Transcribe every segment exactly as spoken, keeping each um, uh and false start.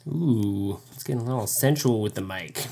Ooh, it's getting a little sensual with the mic.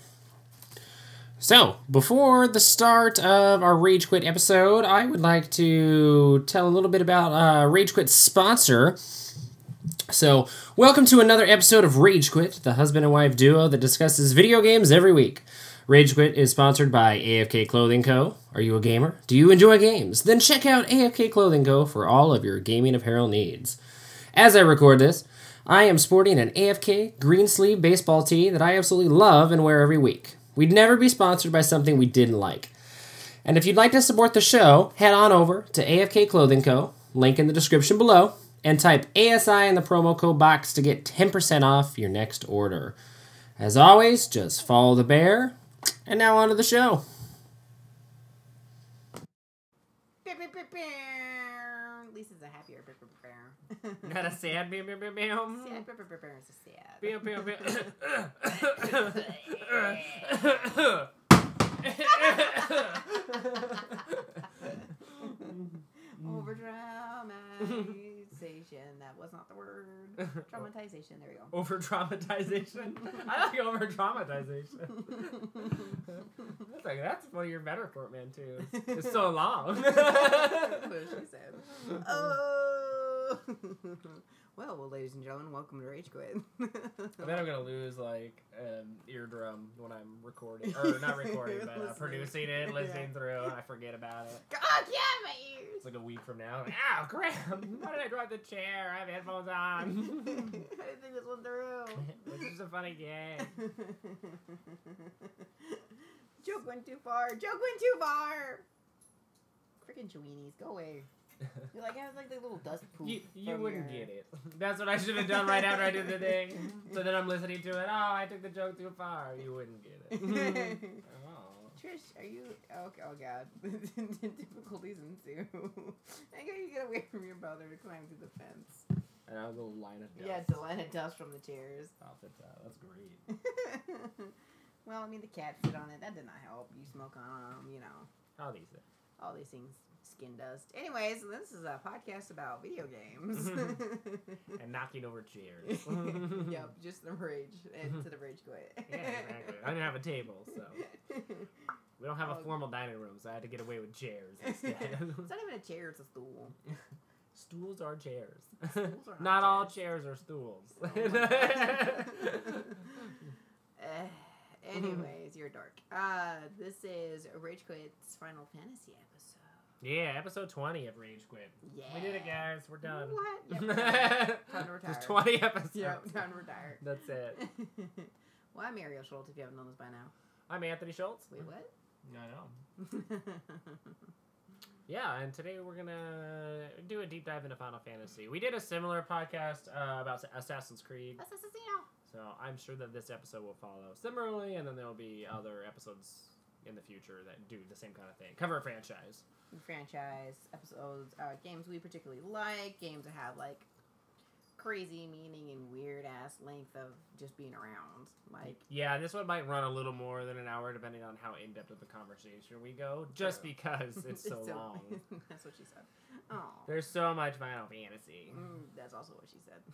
So, before the start of our Rage Quit episode, I would like to tell a little bit about uh, Rage Quit's sponsor. So, welcome to another episode of Rage Quit, the husband and wife duo that discusses video games every week. Rage Quit is sponsored by A F K Clothing Co. Are you a gamer? Do you enjoy games? Then check out A F K Clothing Co. for all of your gaming apparel needs. As I record this, I am sporting an A F K green sleeve baseball tee that I absolutely love and wear every week. We'd never be sponsored by something we didn't like. And if you'd like to support the show, head on over to A F K Clothing Co., link in the description below, and type A S I in the promo code box to get ten percent off your next order. As always, just follow the bear, and now on to the show. Lisa's a happier bear. Not a sad bear, bear, bear, bear. Sad bear, bear, bear is a sad. Bear, bear, bear. Over dramatization. That was not the word. Traumatization. There we go. Over traumatization. I like over traumatization. That's like that's one of your better portmanteaus. It's so long. That's what she said. Oh. Well, well, ladies and gentlemen, welcome to Rage Quit. I bet I'm gonna lose like an eardrum when I'm recording, or not recording, but uh, producing it, listening yeah. through, and I forget about it. God, yeah, my ears. It's like a week from now. Ow, crap! Why did I drop the chair? I have headphones on. I didn't think this one through. This is a funny game. Joke went too far. Joke went too far. Freaking Cheweenies, go away. You're like, it has like the little dust poop. You, you wouldn't your... get it. That's what I should have done right after I did the thing. So then I'm listening to it. Oh, I took the joke too far. You wouldn't get it. Oh. Trish, are you... Oh, oh God. Difficulties ensue. I got you get away from your brother to climb through the fence. And I was a little line of dust. Yeah, it's a line of dust from the chairs. Oh, that's, uh, that's great. Well, I mean, the cat sit on it. That did not help. You smoke on them, you know. All these things. All these things. Skin dust. Anyways, this is a podcast about video games. And knocking over chairs. Yep, just the rage. And to the Rage Quit. Yeah, exactly. I didn't have a table, so. We don't have a formal dining room, so I had to get away with chairs instead. It's not even a chair, it's a stool. Stools are chairs. Stools are not, not chairs. all chairs are stools. Oh uh, anyways, you're dark. Uh, this is Rage Quit's Final Fantasy episode. Yeah, episode twenty of Rage Quit. Yeah. We did it, guys. We're done. What? Yep, time to retire. There's twenty episodes. Yep, time to retire. That's it. Well, I'm Ariel Schultz, if you haven't known this by now. I'm Anthony Schultz. Wait, what? I know. Yeah, and today we're going to do a deep dive into Final Fantasy. We did a similar podcast uh, about Assassin's Creed. Assassino. So I'm sure that this episode will follow similarly, and then there will be other episodes in the future that do the same kind of thing. Cover a franchise. Franchise, episodes, uh, games we particularly like, games that have, like, crazy meaning and weird-ass length of just being around. Like, yeah, this one might run a little more than an hour, depending on how in-depth of the conversation we go, just True. because it's so, so long. That's what she said. Oh, There's so much Final Fantasy. Mm, that's also what she said.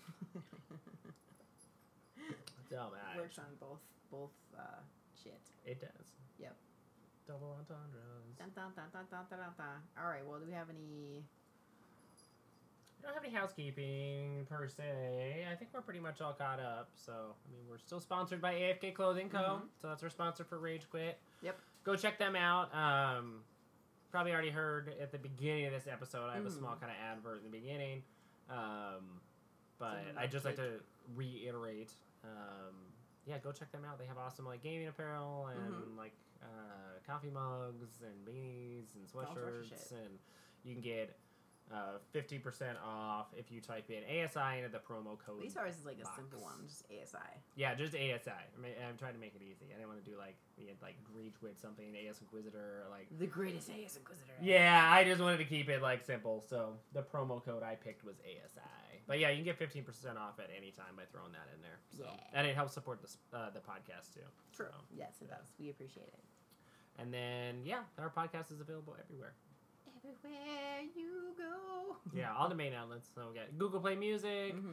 So much. Works on both, both, uh, shit. It does. Yep. Double entendres. Dun, dun, dun, dun, dun, dun, dun, dun. Alright, well, do we have any... We don't have any housekeeping, per se. I think we're pretty much all caught up. So, I mean, we're still sponsored by A F K Clothing Co. Mm-hmm. So that's our sponsor for Rage Quit. Yep. Go check them out. Um, probably already heard at the beginning of this episode, I have mm. a small kind of advert in the beginning. Um, but I'd just like to reiterate, um, yeah, go check them out. They have awesome, like, gaming apparel and, mm-hmm. like, uh, coffee mugs and beanies and sweatshirts. And you can get... Uh, fifty percent off if you type in A S I into the promo code. At least ours is like a box. simple one, just A S I. Yeah, just A S I. I mean, I'm trying to make it easy. I didn't want to do like we had like Rage Quit something, A S Inquisitor, or like the greatest A S Inquisitor. Yeah, I just wanted to keep it like simple. So the promo code I picked was A S I. But yeah, you can get fifteen percent off at any time by throwing that in there. So. Yeah. And it helps support the uh, the podcast too. True. So, yes, it yeah. does. We appreciate it. And then yeah, our podcast is available everywhere. Everywhere you go. Yeah, all the main outlets. So we got Google Play Music, mm-hmm.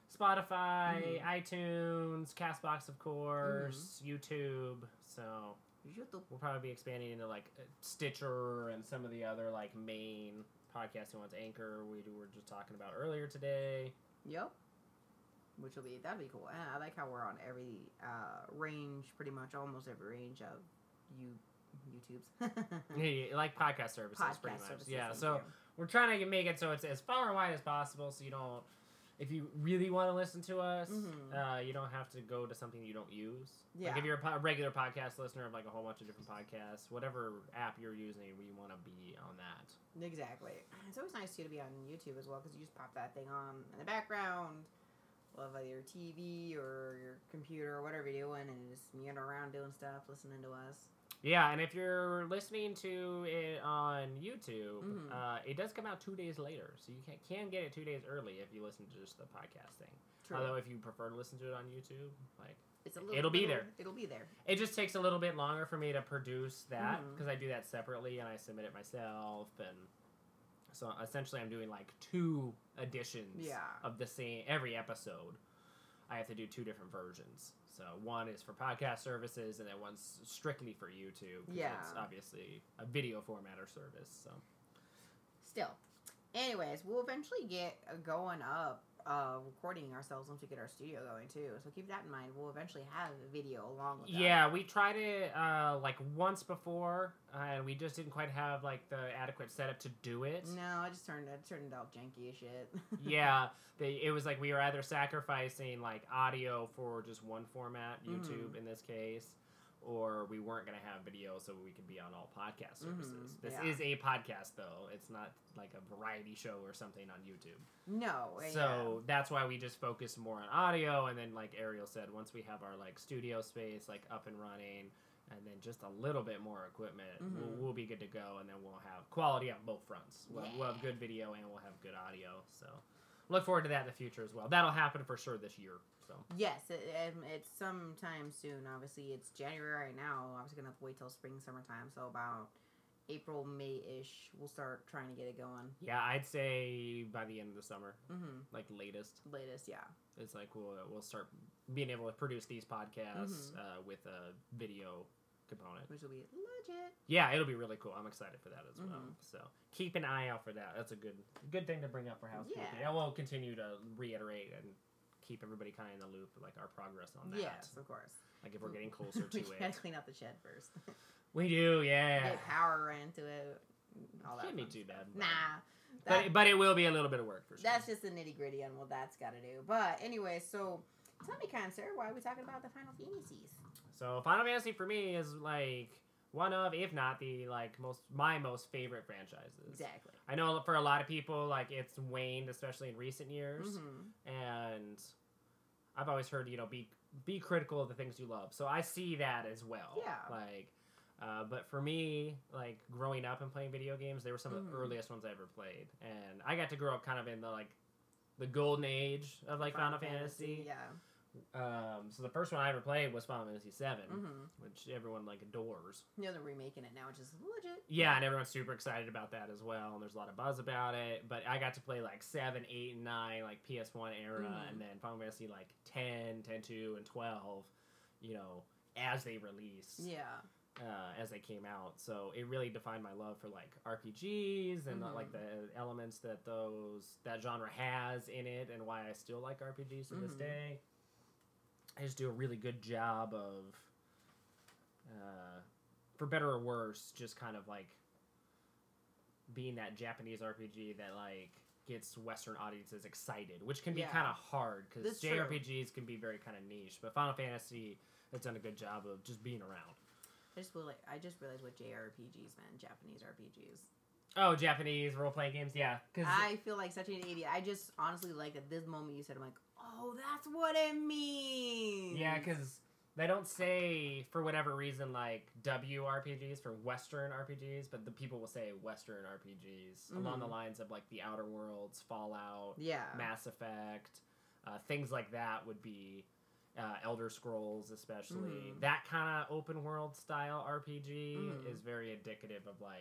Spotify, Mm-hmm. iTunes, Castbox, of course, Mm-hmm. YouTube. So YouTube. we'll probably be expanding into like Stitcher and some of the other like main podcasting ones. Anchor, we were just talking about earlier today. Yep. Which will be that'd be cool. And I like how we're on every uh, range, pretty much almost every range of you YouTubes. Yeah, like podcast services, Podcast pretty much. services, Yeah, thank so you. we're trying to make it so it's as far and wide as possible, so you don't. If you really want to listen to us, Mhm. uh, you don't have to go to something you don't use. Yeah. Like if you're a po- regular podcast listener of like a whole bunch of different podcasts, whatever app you're using, we want to be on that. Exactly. It's always nice too to be on YouTube as well because you just pop that thing on in the background of either your T V or your computer or whatever you're doing, and just meander around doing stuff, listening to us. Yeah, and if you're listening to it on YouTube, Mhm. uh, it does come out two days later, so you can, can get it two days early if you listen to just the podcasting. True. Although if you prefer to listen to it on YouTube, like It's a little. it'll be little- there. It'll be there. it just takes a little bit longer for me to produce that Mhm. because I do that separately and I submit it myself, and so essentially I'm doing like two editions Yeah. of the same every episode. I have to do two different versions. So one is for podcast services, and then one's strictly for YouTube. 'Cause Yeah. it's obviously a video format or service. So Still. Anyways, we'll eventually get uh, going up, uh, recording ourselves once we get our studio going too. So keep that in mind. We'll eventually have a video along with that. yeah, we tried it uh, like once before, uh, and we just didn't quite have like the adequate setup to do it. No, I just turned it turned out janky as shit. yeah, they, it was like we were either sacrificing like audio for just one format, YouTube Mhm. in this case, or we weren't going to have video so we could be on all podcast services. Mhm, This yeah. is a podcast though. It's not like a variety show or something on YouTube. No. uh, So that's why we just focus more on audio, and then like Ariel said, once we have our like studio space like up and running, and then just a little bit more equipment, we'll, Mhm. we'll be good to go, and then we'll have quality on both fronts. We'll, we'll have Yeah. good video and we'll have good audio. So look forward to that in the future as well. That'll happen for sure this year. So Yes, it, um, it's sometime soon. Obviously, it's January right now. Obviously, gonna have to wait till spring, summertime. So about April, May ish, we'll start trying to get it going. yeah, I'd say by the end of the summer, Mm-hmm. like latest, Latest, yeah. it's like we'll we'll start being able to produce these podcasts Mhm. uh, with a video component. Which will be legit. Yeah, it'll be really cool. I'm excited for that as well. Mhm. So keep an eye out for that. That's a good good thing to bring up for housekeeping. Yeah. I will continue to reiterate and keep everybody kind of in the loop, like our progress on that. Yes, of course. Like if we're getting closer to we gotta it. clean out the shed first. We do, yeah. Get power ran into it. All that Can't be fun too stuff. bad. Nah. But, that- but it will be a little bit of work for sure. That's just the nitty gritty on what that's got to do. But anyway, so tell me, kind sir, why are we talking about the Final Fantasies? So Final Fantasy for me is like one of, if not the like most my most favorite franchises. Exactly. I know for a lot of people, like it's waned, especially in recent years. Mm-hmm. And I've always heard, you know, be be critical of the things you love. So I see that as well. Yeah. Like, uh, but for me, like growing up and playing video games, they were some of the Mhm. earliest ones I ever played, and I got to grow up kind of in the like the golden age of like Final, Fantasy. Yeah. Um, so the first one I ever played was Final Fantasy seven, Mm-hmm. which everyone like adores. You know, they're remaking it now, which is legit. Yeah, and everyone's super excited about that as well, and there's a lot of buzz about it. But I got to play like seven, eight, and nine, like P S one era, Mhm. and then Final Fantasy like ten, ten two, and twelve, you know, as they released, Yeah. uh, as they came out. So it really defined my love for like R P Gs and uh, Mhm. like the elements that those that genre has in it, and why I still like R P Gs to this Mhm. day. I just do a really good job of, uh, for better or worse, just kind of like being that Japanese R P G that like gets Western audiences excited, which can be Yeah. kind of hard because That's J R P true. Gs can be very kind of niche. But Final Fantasy has done a good job of just being around. I just realized, I just realized what J R P Gs meant. Japanese R P Gs. Oh, Japanese role playing games, yeah. Cause I feel like such an idiot. I just honestly like at this moment you said, I'm like, oh, that's what it means. yeah, because they don't say for whatever reason like W R P Gs for Western R P Gs, but the people will say Western R P Gs along the Mhm. lines of like the Outer Worlds, Fallout, Yeah. Mass Effect, uh, things like that would be uh, Elder Scrolls, especially Mhm. that kind of open world style R P G Mhm. is very indicative of like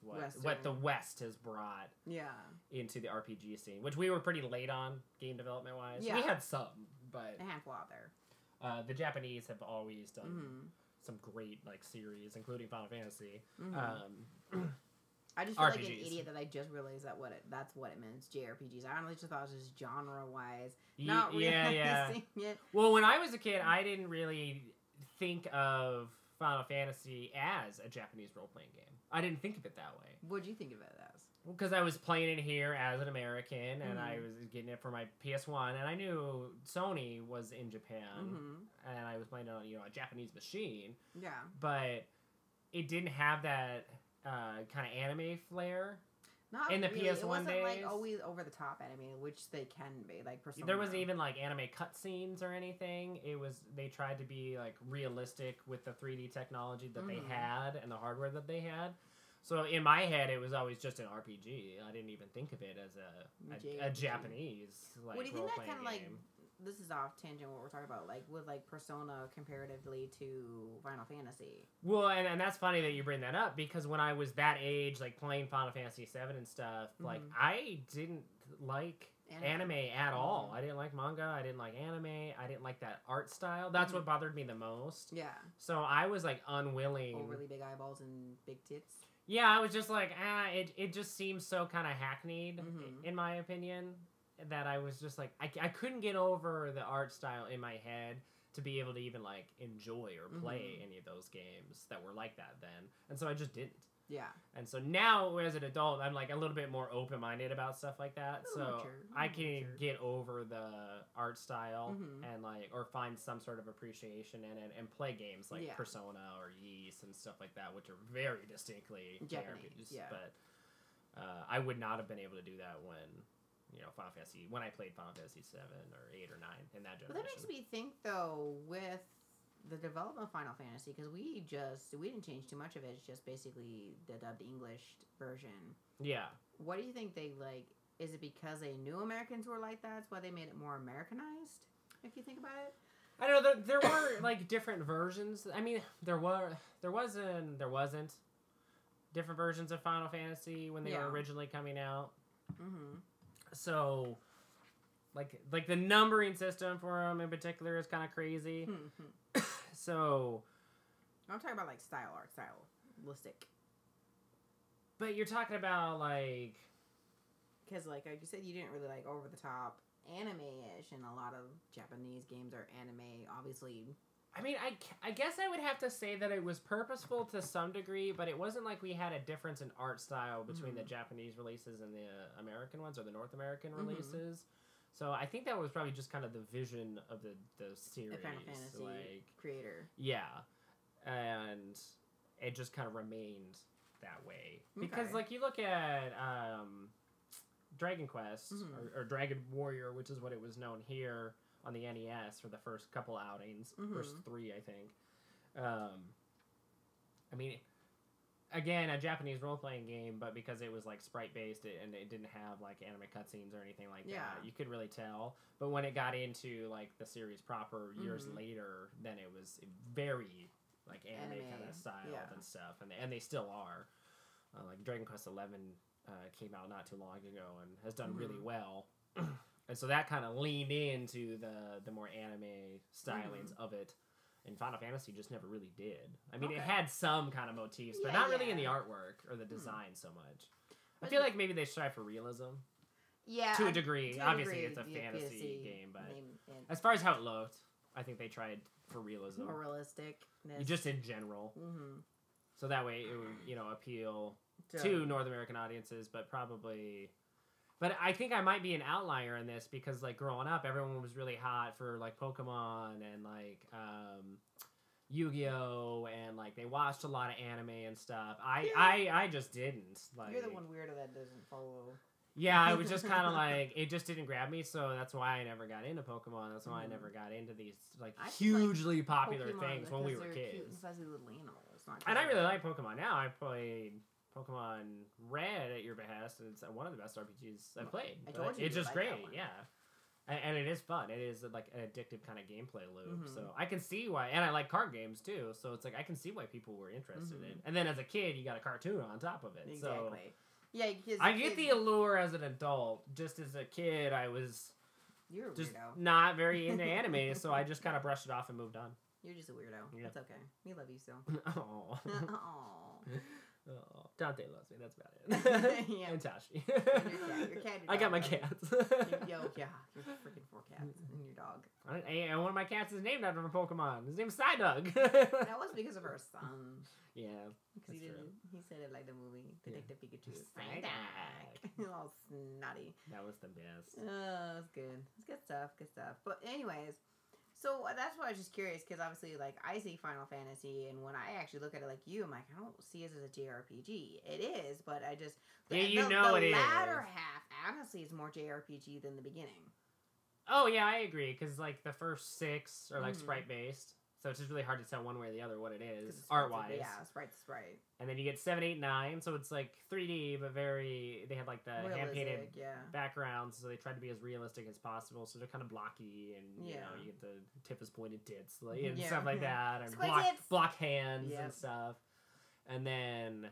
what Western. what the West has brought Yeah. into the R P G scene, which we were pretty late on game development wise. Yeah. We had some, but A handful out there. uh, the Japanese have always done Mm-hmm. some great like series, including Final Fantasy. Mm-hmm. Um, I just feel R P Gs. like an idiot that I just realized that what it, that's what it meant, J R P Gs. I honestly just thought it was just genre-wise. Ye- Not yeah, realizing yeah. it. Well, when I was a kid, I didn't really think of Final Fantasy as a Japanese role-playing game. I didn't think of it that way. What'd you think of it as? Because I was playing it here as an American, and I Mhm. was getting it for my P S one, and I knew Sony was in Japan, Mm-hmm. and I was playing it on, you know, a Japanese machine, Yeah. but it didn't have that uh, kind of anime flair. Not In the really. P S one it wasn't days? like always over the top anime, which they can be. Like Persona. There wasn't even like anime cutscenes or anything. It was they tried to be like realistic with the three D technology that Mhm. they had and the hardware that they had. So in my head, it was always just an R P G. I didn't even think of it as a a, J a R P G. Japanese like What do you think role that playing kind of like? game. This is off tangent. What we're talking about, like with like Persona comparatively to Final Fantasy. Well, and, and that's funny that you bring that up because when I was that age, like playing Final Fantasy seven and stuff, like Mhm. I didn't like Anime. anime, at all. Mhm. I didn't like manga. I didn't like anime. I didn't like that art style. That's Mhm. what bothered me the most. Yeah. So I was like unwilling. Overly big eyeballs and big tits. Yeah, I was just like, ah, it, it just seems so kind of hackneyed, Mhm. in my opinion, that I was just like, I, I couldn't get over the art style in my head to be able to even like enjoy or play Mhm. any of those games that were like that then. And so I just didn't. Yeah. And so now, as an adult, I'm like a little bit more open-minded about stuff like that. A So little mature, a I little can mature. get over the art style Mhm. and like, or find some sort of appreciation in it and play games like Yeah. Persona or Ys and stuff like that, which are very distinctly Japanese, J R Ps. yeah. But uh, I would not have been able to do that when, you know, Final Fantasy, when I played Final Fantasy seven or eight or nine in that But generation. that makes me think though with the development of Final Fantasy, because we just we didn't change too much of it. It's just basically the dubbed English version. Yeah. What do you think they like? Is it because they knew Americans were like that? That's why they made it more Americanized. If you think about it. I don't know. There, there were like different versions. I mean, there were, there wasn't, there wasn't different versions of Final Fantasy when they Yeah. were originally coming out. Mm-hmm. So, like, like the numbering system for them in particular is kind of crazy. So, I'm talking about like style art, stylistic. but you're talking about like, Because like, like you said, you didn't really like over the top anime-ish, and a lot of Japanese games are anime. Obviously, I mean, I, I guess I would have to say that it was purposeful to some degree, but it wasn't like we had a difference in art style between Mhm. the Japanese releases and the American ones or the North American Mhm. releases. So I think that was probably just kind of the vision of the, the series. a Final Fantasy Like, creator. yeah. And it just kind of remained that way. Because, Okay. like, you look at um, Dragon Quest, Mhm. or, or Dragon Warrior, which is what it was known here on the N E S for the first couple outings, Mhm. first three, I think. Um, I mean, again, a Japanese role-playing game, but because it was, like, sprite-based and it didn't have, like, anime cutscenes or anything like Yeah. that, you could really tell. But when it got into, like, the series proper years Mhm. later, then it was very, like, anime, Anime, kind of styled yeah. and stuff. And they, and they still are. Uh, like, Dragon Quest eleven uh, came out not too long ago and has done really Mhm. well. And so that kind of leaned into the, the more anime stylings Mhm. of it. And Final Fantasy just never really did. I mean, it Okay. had some kind of motifs, but Yeah, not really in the yeah. artwork or the design so much. I But feel the- like maybe they strive for realism. Yeah, To a I- degree. to a Obviously, degree, it's a the fantasy P S C game, but- name- and As far as how it looked, I think they tried for realism. more realistic. Just in general. Mm-hmm. So that way it would, you know, appeal to North American audiences, but probably... But I think I might be an outlier in this because, like, growing up, everyone was really hot for, like, Pokemon and, like, um, Yu-Gi-Oh! And, like, they watched a lot of anime and stuff. I, Yeah. I, I just didn't. Like, You're the one weirdo that doesn't follow. yeah, I was just kind of like, it just didn't grab me, so that's why I never got into Pokemon. That's why I Mhm. never got into these, like, I just hugely popular Pokemon things when we because were they're cute and kids. fuzzy little animals. not And I because really they're- like Pokemon now. I played Pokemon Red at your behest, and it's one of the best R P Gs I've played. I But told you it's you just like that great, one. yeah. And, and it is fun. It is like an addictive kind of gameplay loop. Mhm. So I can see why, and I like card games too. So it's like I can see why people were interested Mhm. in. And then as a kid, you got a cartoon on top of it. So Exactly. Yeah, because I get the allure as an adult. Just as a kid, I was You're a just weirdo. not very into anime, so I just kind of brushed it off and moved on. You're just a weirdo. Yeah. It's okay. We love you still. Oh, Aww. oh, Dante loves me. That's about it. Yeah. And Tashi. Your cat. Your cat. Your I got dog my love you. cats. Yo, yeah. Your freaking four cats and your dog. I- And one of my cats is named after a Pokemon. His name's Psyduck. That was because of her son. Yeah, Because he that's did. true. He said it like the movie Detective Pikachu. Psyduck. All snotty. That was the best. Oh, it's good. It's good stuff. Good stuff. But anyways, so that's why I was just curious because obviously, like, I see Final Fantasy, and when I actually look at it like you, I'm like, I don't see it as a J R P G. It is, but I just Yeah, you the, know the it latter is. half honestly is more J R P G than the beginning. Oh yeah, I agree. Because like the first six are like Mhm. sprite based, so it's just really hard to tell one way or the other what it 'Cause is it's art sprite- wise. yeah, sprite to sprite. And then you get seven, eight, nine, so it's like three D, but very. They have like the hand painted Realistic, yeah. backgrounds, so they tried to be as realistic as possible. So they're kind of blocky, and you Yeah. know you get the tip is pointed tits like, and Yeah. stuff like that, and Squid block, tits! block hands Yep. and stuff. And then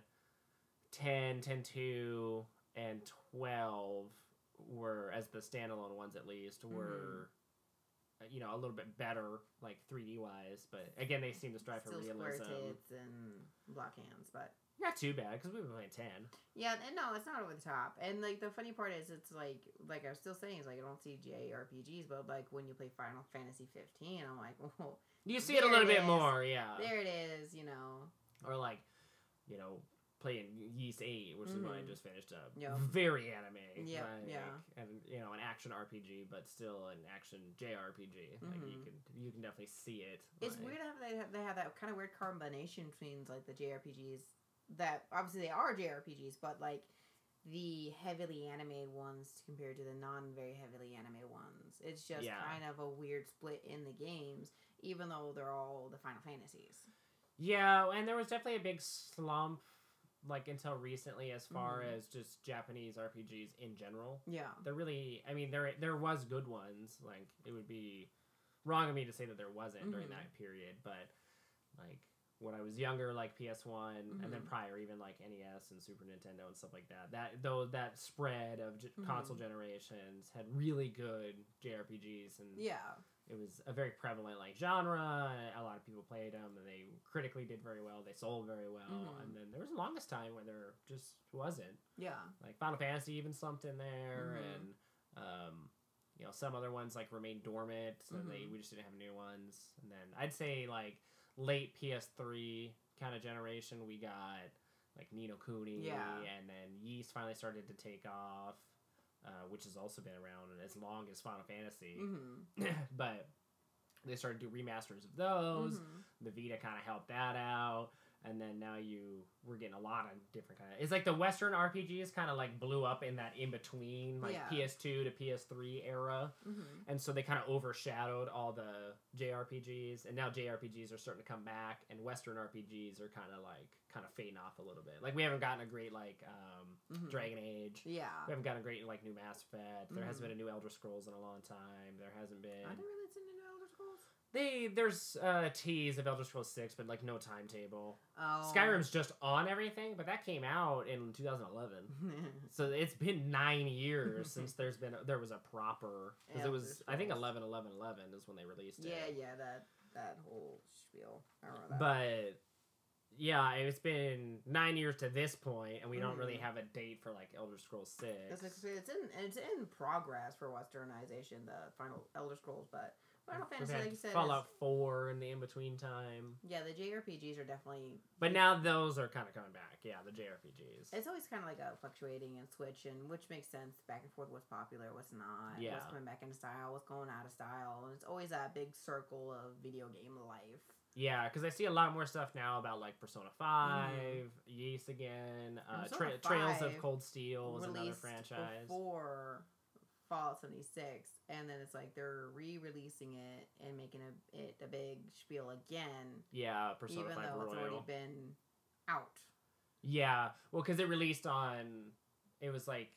ten, ten two, and twelve were, as the standalone ones at least, were uh, you know a little bit better like three D wise. But again, they seem to strive Still for square realism. tits and block hands, but Not too bad because we were playing ten. yeah, and no, it's not over the top. And like the funny part is, it's like like I was still saying, is like I don't see J R P Gs, but like when you play Final Fantasy fifteen, I'm like, well, You see it a There little it bit is. more, yeah. there it is, you know. Or like, you know, playing Yeast eight, which is what I Mhm. just finished up. Yep. Very anime. Yep, like, yeah. And you know, an action R P G, but still an action J R P G. Like you Mhm. can you can definitely see it. It's like- weird how they have, they have that kind of weird combination between like the J R P Gs that obviously they are J R P Gs, but like the heavily animated ones compared to the non very heavily animated ones. It's just Yeah. kind of a weird split in the games, even though they're all the Final Fantasies. Yeah, and there was definitely a big slump, like until recently, as far Mhm. as just Japanese R P Gs in general. Yeah. There really, I mean, there there was good ones. Like it would be wrong of me to say that there wasn't during Mhm. that period, but like when I was younger, like P S one, and then Mhm. prior even like N E S and Super Nintendo and stuff like that. That though that spread of j- Mhm. console generations had really good J R P Gs, and Yeah. it was a very prevalent like genre. A lot of people played them, and they critically did very well. They sold very well, Mhm. and then there was the longest time where there just wasn't. Yeah. Like Final Fantasy even slumped in there, Mhm. and um, you know some other ones like remained dormant, and they Mhm. we just didn't have new ones. And then I'd say like late P S three kind of generation, we got like Ni no Kuni, Yeah. and then Yeast finally started to take off, uh, which has also been around as long as Final Fantasy. Mm-hmm. But they started to do remasters of those. Mhm. The Vita kind of helped that out, and then now you we're getting a lot of different kind of. It's like the Western R P Gs kind of like blew up in that in between, like Yeah. P S two to P S three era, Mhm. and so they kind of overshadowed all the J R P Gs, and now J R P Gs are starting to come back, and Western R P Gs are kind of like kind of fading off a little bit. Like we haven't gotten a great like um, Mhm. Dragon Age. Yeah. We haven't gotten a great like new Mass Effect. There hasn't Mhm. been a new Elder Scrolls in a long time. There hasn't been. I didn't really listen to Elder Scrolls. They there's uh tease of Elder Scrolls six, but like no timetable. Oh. Skyrim's just on everything, but that came out in two thousand eleven, so it's been nine years since there's been there was a proper because it Elder was I think Scrolls. eleven eleven eleven is when they released yeah, it. yeah, that that whole spiel. I remember that. But yeah, it's been nine years to this point, and we don't Mhm. really have a date for like Elder Scrolls It's, six. like, it's in it's in progress for Westernization, the final Elder Scrolls, but Final We've Fantasy, had like you said, Fallout is, four in the in between time, yeah, the J R P Gs are definitely. but now those are kind of coming back. Yeah, the J R P Gs. It's always kind of like a fluctuating and switching, which makes sense. Back and forth, what's popular, what's not, Yeah. what's coming back into style, what's going out of style, and it's always that big circle of video game life. Yeah, because I see a lot more stuff now about like Persona five, Yeast again, uh, Persona tra- Trails of five Cold Steel is another Released franchise. before Fallout seventy-six, and then it's like they're re-releasing it and making a, it a big spiel again, Yeah, Persona even five though it's Royal. already been out. Yeah, well, because it released on, it was like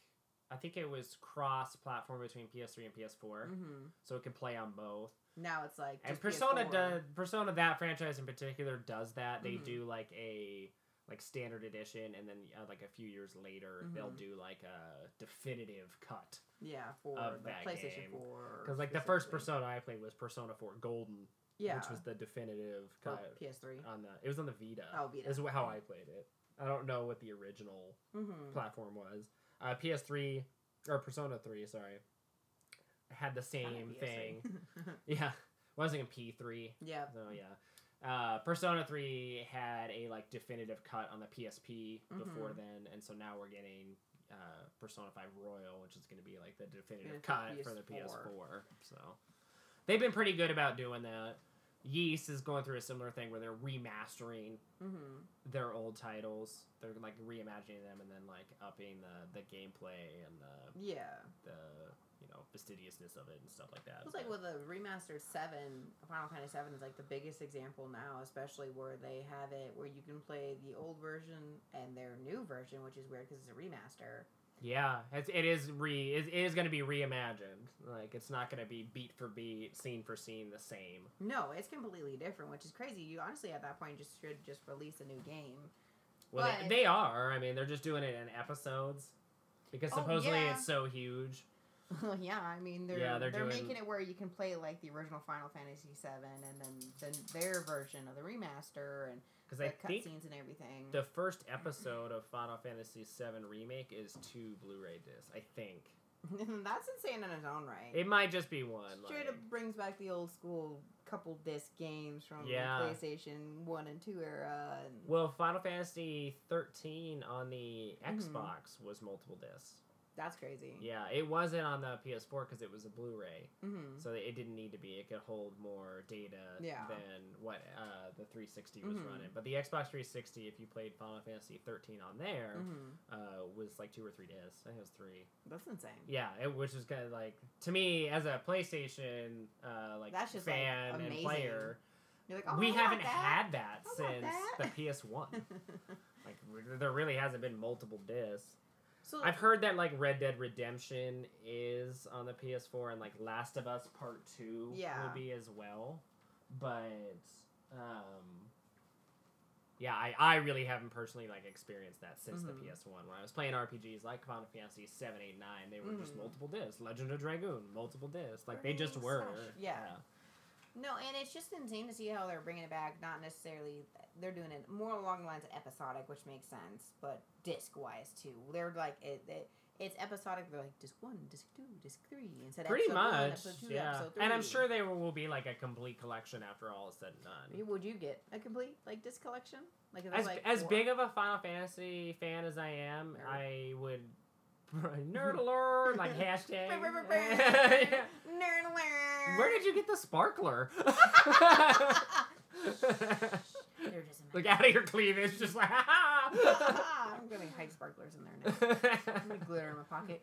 I think it was cross-platform between P S three and P S four, Mm-hmm. so it could play on both. Now it's like And just Persona P S four. does Persona that franchise in particular does that. They Mhm. do like a like standard edition, and then uh, like a few years later Mhm. they'll do like a definitive cut. Yeah, for of the that PlayStation game. four. Because like the first specifically. Persona I played was Persona four Golden, Yeah. which was the definitive for cut P S three. on the. It was on the Vita. Oh, Vita. Is how I played it. I don't know what the original Mm-hmm. platform was. Uh, P S three or Persona three, sorry, had the same thing. Yeah, wasn't in P three. Yeah. So yeah, uh, Persona three had a like definitive cut on the P S P before Mhm. then, and so now we're getting uh, Persona five Royal, which is going to be like the definitive Yeah, for cut for the P S P S four. four. So they've been pretty good about doing that. Yeast is going through a similar thing where they're remastering Mm-hmm. their old titles. They're like reimagining them and then like upping the, the gameplay and the Yeah. the you know fastidiousness of it and stuff like that. It was like with a remastered seven, Final Fantasy seven is like the biggest example now, especially where they have it where you can play the old version and their new version, which is weird because it's a remaster. Yeah, it's, it is re it is going to be reimagined. Like it's not going to be beat for beat, scene for scene the same. No, it's completely different, which is crazy. You honestly at that point just should just release a new game. Well, But- they, they are. I mean, they're just doing it in episodes because Oh, supposedly yeah. it's so huge. Yeah, I mean they're Yeah, they're they're, doing- making it where you can play like the original Final Fantasy seven and then, then their version of the remaster and Because the I think cutscenes and everything. the first episode of Final Fantasy seven Remake is two Blu-ray discs. I think That's insane in its own right. it might just be one. Straight like- up brings back the old school couple disc games from Yeah. the PlayStation one and two era. And Well, Final Fantasy thirteen on the Mhm. Xbox was multiple discs. that's crazy. Yeah, it wasn't on the P S four because it was a Blu-ray, Mm-hmm. so it didn't need to be. It could hold more data Yeah. than what uh, the three sixty was Mhm. running. But the Xbox three sixty, if you played Final Fantasy thirteen on there, Mm-hmm. uh, was like two or three discs. I think it was three. That's insane. Yeah, it, which is kind of like to me as a PlayStation uh, like That's just, like, fan and amazing. player, You're like, oh, we I want haven't that. had that I want since that. the P S one. Like re- there really hasn't been multiple discs. So I've heard that like Red Dead Redemption is on the P S four and like Last of Us Part Two Yeah. will be as well, but um, yeah, I, I really haven't personally like experienced that since Mhm. the P S one. When I was playing R P Gs like Final Fantasy seven, eight, nine, they were just Mhm. multiple discs. Legend of Dragoon, multiple discs. Like they just Pretty were. much, yeah. No, and it's just insane to see how they're bringing it back. Not necessarily they're doing it more along the lines of episodic, which makes sense, but disc wise too. They're like it, it it's episodic. They're like disc one, disc two, disc three instead of Pretty episode one, much, episode two, yeah. episode three. And I'm sure there will be like a complete collection after all is said and done. Would you get a complete like disc collection? Like if As, there's, like as four- big of a Final Fantasy fan as I am, Nerd. I would nerd alert like hashtag. Brr, brr, brr, brr. Yeah. Nerd alert. Where did you get the sparkler? They're just in my Like out of your cleavage, just like I'm gonna hide sparklers in there now. I'm gonna glitter in my pocket.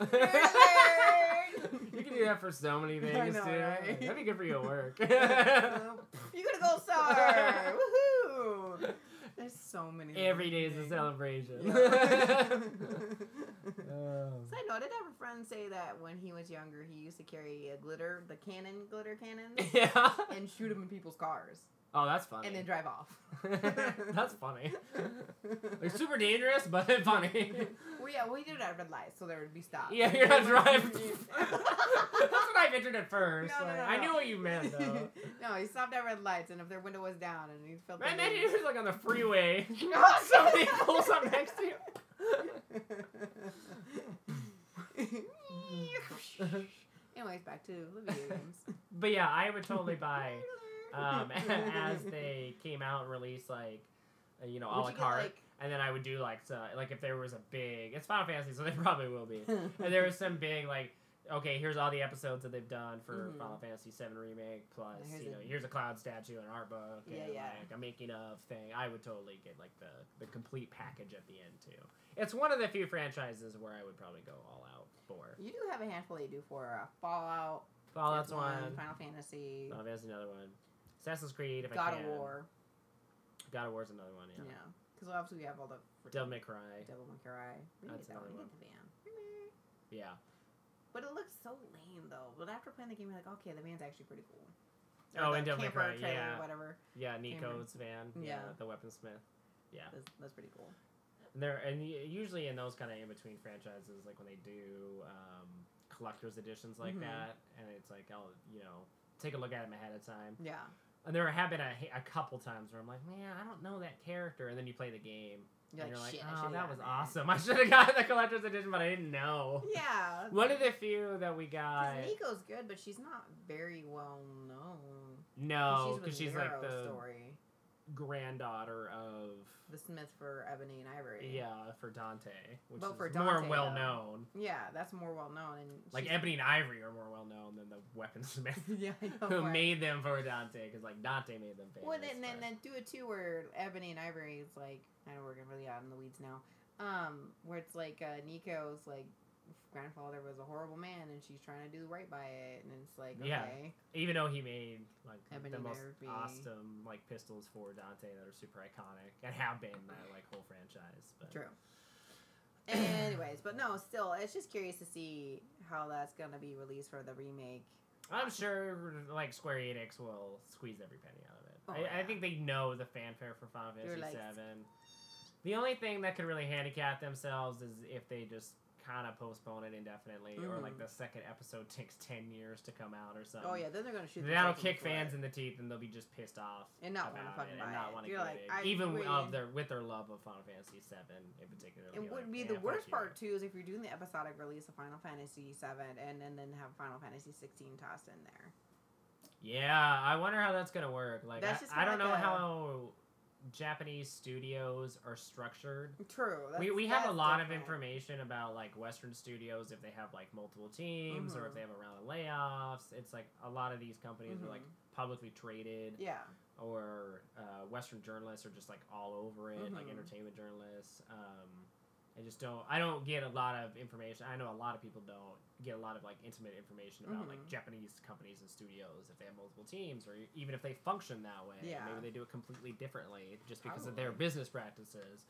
You can do that for so many things, I know, dude. right? That'd be good for you at work. You got a gold star! Woohoo! There's so many. Every day is a things. celebration. Yeah. Oh. Side note, I did have a friend say that when he was younger, he used to carry a glitter, the cannon, glitter cannons, Yeah. and shoot them in people's cars, Oh, that's funny. and then drive off. That's funny. Like super dangerous, but funny. Well, yeah, we did it at red lights, so there would be stops. Yeah, you're not driving. That's what I pictured at first. No, no, Like, no, I no. knew what you meant, though. No, he stopped at red lights, and if their window was down, and he felt. Man, the imagine wind- it was like on the freeway. Oh, Somebody pulls up next to you. Anyways, back to the video games. But yeah, I would totally buy um, as they came out and released like uh, you know a Would la you get, carte, like- and then I would do like so, like if there was a big, it's Final Fantasy, so they probably will be. And there was some big like, okay, here's all the episodes that they've done for Mhm. Final Fantasy seven remake. Plus, Here's you a- know, here's a cloud statue and art book, Yeah, and yeah. like a making of thing. I would totally get like the the complete package at the end too. It's one of the few franchises where I would probably go all out for. You do have a handful you do for uh, Fallout. Fallout's There's one. Final Fantasy. Final Fantasy another one. Assassin's Creed if I God can. of War. God of War's another one. Yeah. Yeah. Because obviously we have all the. Devil May Cry. Devil May Cry. We That's did that another one. one. We did the van. Yeah. But it looks so lame though. But after playing the game, you're like, okay, the van's actually pretty cool. Oh, the and Devil May camper Cry, trailer yeah. or whatever. Yeah, Nico's van. Yeah. Yeah. The weaponsmith. Yeah. That's, that's pretty cool. And there and y- usually in those kind of in between franchises, like when they do um, collector's editions like Mhm. that, and it's like I'll you know take a look at them ahead of time. Yeah. And there have been a, a couple times where I'm like, man, I don't know that character, and then you play the game. You're and like, you're like, shit, I oh, should've that gotten was that." awesome. I should have gotten the collector's edition, but I didn't know. Yeah. One of the few that we got. Nico's good, but she's not very well known. No, because because she's, like Nero's the story. granddaughter of. The Smith for Ebony and Ivory. Yeah, for Dante, which But is for more Dante, well though. known. Yeah, that's more well known. And Like she's- Ebony and Ivory are more well known than the weaponsmith yeah, I know. who right. made them for Dante, because like Dante made them famous. Well, then, then, but- then do it too, where Ebony and Ivory is like, I know we're getting really out in the weeds now. Um, where it's like uh, Nico's like grandfather was a horrible man, and she's trying to do right by it, and it's like, okay, Yeah. Even though he made like Ebony the and most Ivory. awesome like pistols for Dante that are super iconic and have been that like whole franchise. But true. Anyways, but no, still, it's just curious to see how that's gonna be released for the remake. I'm sure like Square Enix will squeeze every penny out of it. Oh, I, I yeah. think they know the fanfare for Final They're Fantasy like- seven. The only thing that could really handicap themselves is if they just kind of postpone it indefinitely, or like Mhm. the second episode takes ten years to come out or something. Oh yeah, then they're gonna shoot. That'll themselves in kick the foot. fans in the teeth, and they'll be just pissed off And not wanna about fucking it, and buy not it. want to You're get like, it, I even waited- of their with their love of Final Fantasy seven in particular. And be would like, be "Yeah, the fuck worst you." part too is if you're doing the episodic release of Final Fantasy seven and, and then have Final Fantasy sixteen tossed in there. Yeah, I wonder how that's gonna work. Like, That's I, just I don't kinda know like a- how Japanese studios are structured. True. That's, we we have a that's lot of different. information about like Western studios if they have like multiple teams or if Mhm. they have a round of layoffs. It's like a lot of these companies are like Mhm. publicly traded, Yeah. or uh, Western journalists are just like all over it, like Mhm. entertainment journalists. Um, I just don't. I don't get a lot of information. I know a lot of people don't get a lot of like intimate information about like Mhm. Japanese companies and studios if they have multiple teams, or even if they function that way. Yeah. Maybe they do it completely differently just because of their Probably. business practices.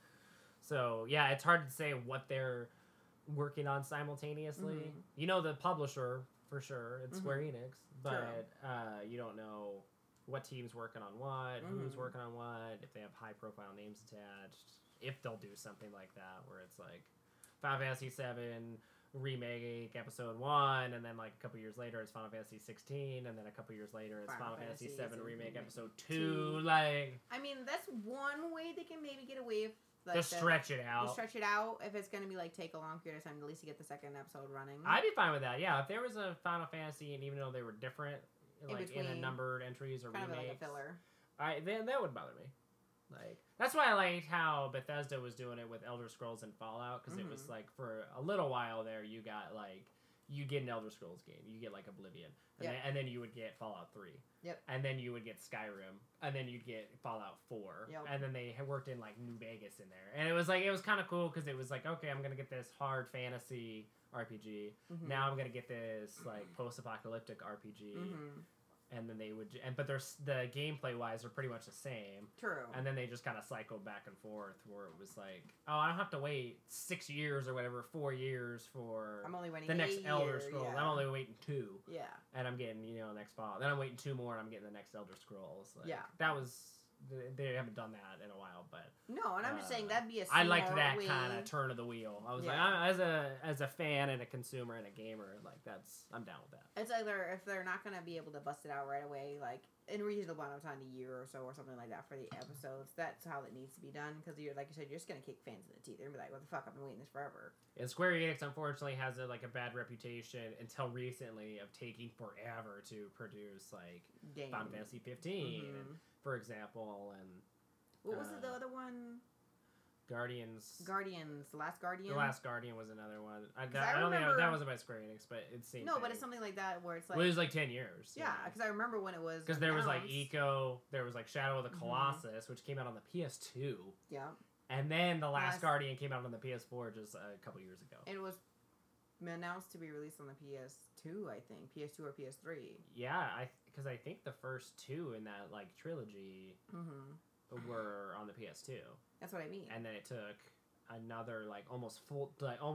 So yeah, it's hard to say what they're working on simultaneously. Mhm. You know the publisher for sure. It's Square Mhm. Enix, but uh, you don't know what team's working on what, who's Mhm. working on what, if they have high profile names attached, if they'll do something like that where it's like Final Fantasy seven remake episode one, and then like a couple years later it's Final Fantasy sixteen, and then a couple years later it's Final Final, Fantasy Fantasy seven seven remake remake episode two. two. Like, I mean, that's one way they can maybe get away with like just the- stretch it to out. stretch it out if it's gonna be like take a long period of time at least to get the second episode running. I'd be fine with that. Yeah, if there was a Final Fantasy, and even though they were different, In like in a between. numbered entries or kind of remakes, like a filler. I then that would bother me. Like, that's why I liked how Bethesda was doing it with Elder Scrolls and Fallout, because it was Mhm. like for a little while there you got like you get an Elder Scrolls game, you get like Oblivion, and, Yep. then, and then you would get Fallout three, Yep. and then you would get Skyrim, and then you'd get Fallout four, Yep. and then they had worked in like New Vegas in there, and it was like it was kind of cool because it was like, okay, I'm gonna get this hard fantasy R P G. Mhm. Now I'm gonna get this like post-apocalyptic R P G, Mhm. and then they would, j- and but there's the gameplay wise are pretty much the same. True. And then they just kind of cycled back and forth, where it was like, oh, I don't have to wait six years or whatever, four years for I'm only waiting the next a Elder year, Scrolls. yeah. I'm only waiting two, Yeah. and I'm getting you know next fall. Then I'm waiting two more, and I'm getting the next Elder Scrolls. Like, Yeah. that was they- they haven't done that in a while, but No, and I'm just saying Uh, that'd be a. I liked smart that way- kind of turn of the wheel. I was like, Yeah. I, as a as a fan and a consumer and a gamer, like that's I'm down with that. It's either if they're not gonna be able to bust it out right away, like in a reasonable amount of time, a year or so, or something like that for the episodes. That's how it needs to be done because you're like you said, you're just gonna kick fans in the teeth. They're gonna be like, "What the fuck? I've been waiting this forever." And Square Enix unfortunately has a, like a bad reputation until recently of taking forever to produce like Game. Final Fantasy fifteen, Mhm. and, for example, and What was it, the uh, other one? Guardians. Guardians, The Last Guardian. The Last Guardian was another one. I, that, I I don't think that, remember- that wasn't by Square Enix, but it's same. No, thing. but it's something like that where it's like well, it was like ten years. yeah, because I remember when it was Because there was like announced. Eco, there was like Shadow of the Mhm. Colossus, which came out on the P S two, Yeah, and then The Last Last- Guardian came out on the P S four just a couple years ago. it was announced to be released on the P S two, I think P S two or P S three. Yeah, I because I think the first two in that like trilogy Mm-hmm. were on the P S two, That's what I mean. and then it took another like almost full like almost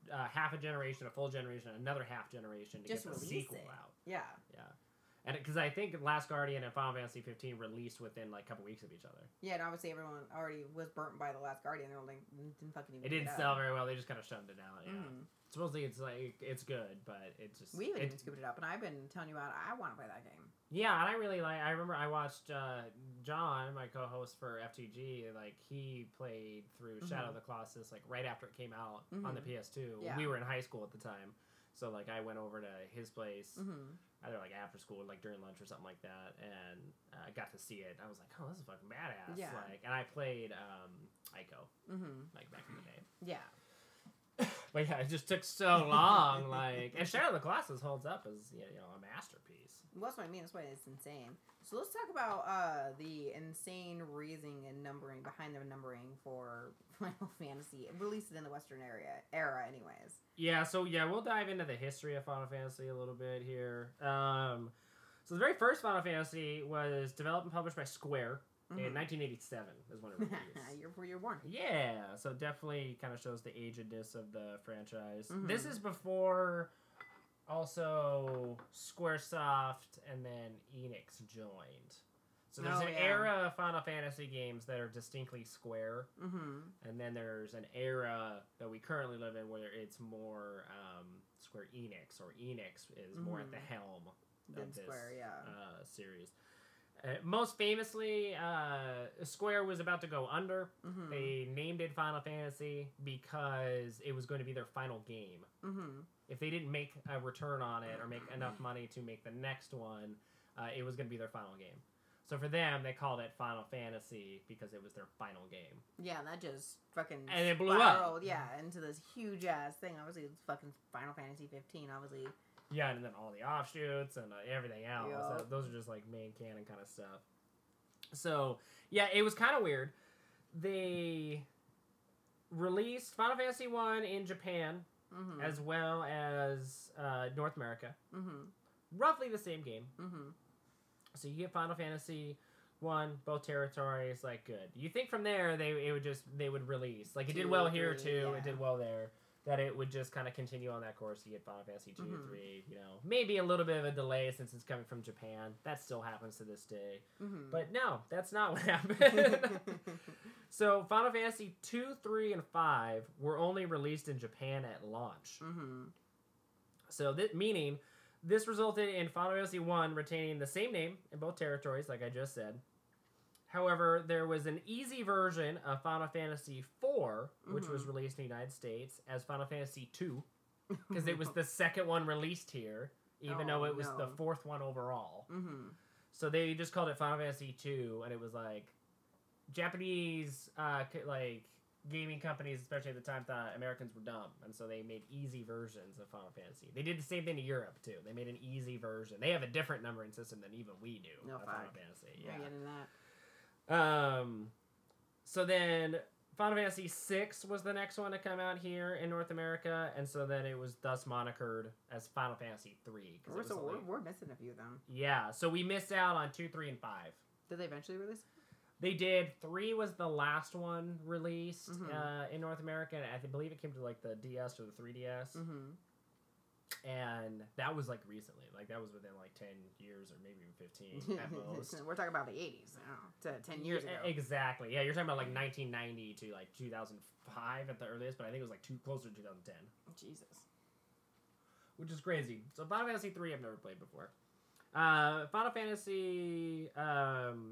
uh, half a generation, a full generation, another half generation to Just get the release sequel it. out. Yeah. Yeah. And because I think Last Guardian and Final Fantasy fifteen released within like a couple weeks of each other. Yeah, and obviously everyone already was burnt by the Last Guardian. They're like, didn't fucking even. It didn't pick sell up. very well. They just kind of shoved it out. Yeah. Mm-hmm. Supposedly it's like it's good, but it's just We even it, scooped it up, and I've been telling you about. I want to play that game. yeah, and I really like. I remember I watched uh, John, my co-host for F T G, like he played through Mhm. Shadow of the Colossus like right after it came out on the Mhm. P S two. Yeah. We were in high school at the time, so like I went over to his place. Mm-hmm. Either like after school, like during lunch or something like that, and I uh, got to see it. I was like, "Oh, this is fucking badass!" Yeah. Like, and I played um, Ico Mm-hmm. like back in the day. Yeah. But yeah, it just took so long. Like, and Shadow of the Colossus holds up as you know a masterpiece. Well, that's what I mean. That's why it's insane. So let's talk about uh, the insane reasoning and numbering behind the numbering for Final Fantasy, released in the Western area era, anyways. Yeah, so yeah, we'll dive into the history of Final Fantasy a little bit here. Um, so the very first Final Fantasy was developed and published by Square in Mhm. nineteen eighty-seven. Is when it released. You're before you were born. Yeah, so definitely kind of shows the agedness of the franchise. Mhm. This is before also Squaresoft and then Enix joined. So there's Oh, an yeah. era of Final Fantasy games that are distinctly Square, Mm-hmm. and then there's an era that we currently live in where it's more um, Square Enix, or Enix is more at the Mhm. helm Then of this Square, yeah. uh, series. Uh, most famously, uh, Square was about to go under. Mm-hmm. They named it Final Fantasy because it was going to be their final game. Mm-hmm. If they didn't make a return on it or make enough money to make the next one, uh, it was going to be their final game. So for them, they called it Final Fantasy because it was their final game. Yeah, and that just fucking And it blew up. spiraled, yeah, into this huge ass thing. Obviously, it's fucking Final Fantasy fifteen. Obviously, Yeah, and then all the offshoots and uh, everything else. Yeah. Uh, those are just like main canon kind of stuff. So, yeah, it was kind of weird. They released Final Fantasy one in Japan mm-hmm. as well as uh, North America. mm-hmm. Roughly the same game. Mm-hmm. So you get Final Fantasy one, both territories, like good. You think from there they it would just they would release like it did Two, well here three, too. yeah. It did well there. That it would just kind of continue on that course. You get Final Fantasy two, Mhm. three. You know, maybe a little bit of a delay since it's coming from Japan. That still happens to this day. Mm-hmm. But no, that's not what happened. So Final Fantasy two, three, and five were only released in Japan at launch. mm-hmm. So that meaning this resulted in Final Fantasy one retaining the same name in both territories, like I just said. However, there was an easy version of Final Fantasy four, which was Mhm. released in the United States as Final Fantasy two, because it was the second one released here, even Oh, though it was the no. fourth one overall. Mm-hmm. So they just called it Final Fantasy two, and it was like Japanese uh, c- like gaming companies, especially at the time, thought Americans were dumb, and so they made easy versions of Final Fantasy. They did the same thing to Europe too. They made an easy version. They have a different numbering system than even we do No of Final fuck. Fantasy. Yeah, Yeah. getting that. Um, so then Final Fantasy six was the next one to come out here in North America, and so then it was thus monikered as Final Fantasy three. We're, so we're, we're missing a few of them. Yeah, so we missed out on two, three, and five. Did they eventually release? They did. Three was the last one released Mhm. uh, in North America, and I th- believe it came to like the D S or the three D S, Mm-hmm. and that was like recently. Like that was within like ten years or maybe even fifteen at most. We're talking about the eighties now, to ten years Yeah, ago. Exactly. Yeah, you're talking about like nineteen ninety to like two thousand five at the earliest, but I think it was like two closer to two thousand ten, Jesus. which is crazy. So Final Fantasy three I've never played before. Uh, Final Fantasy um,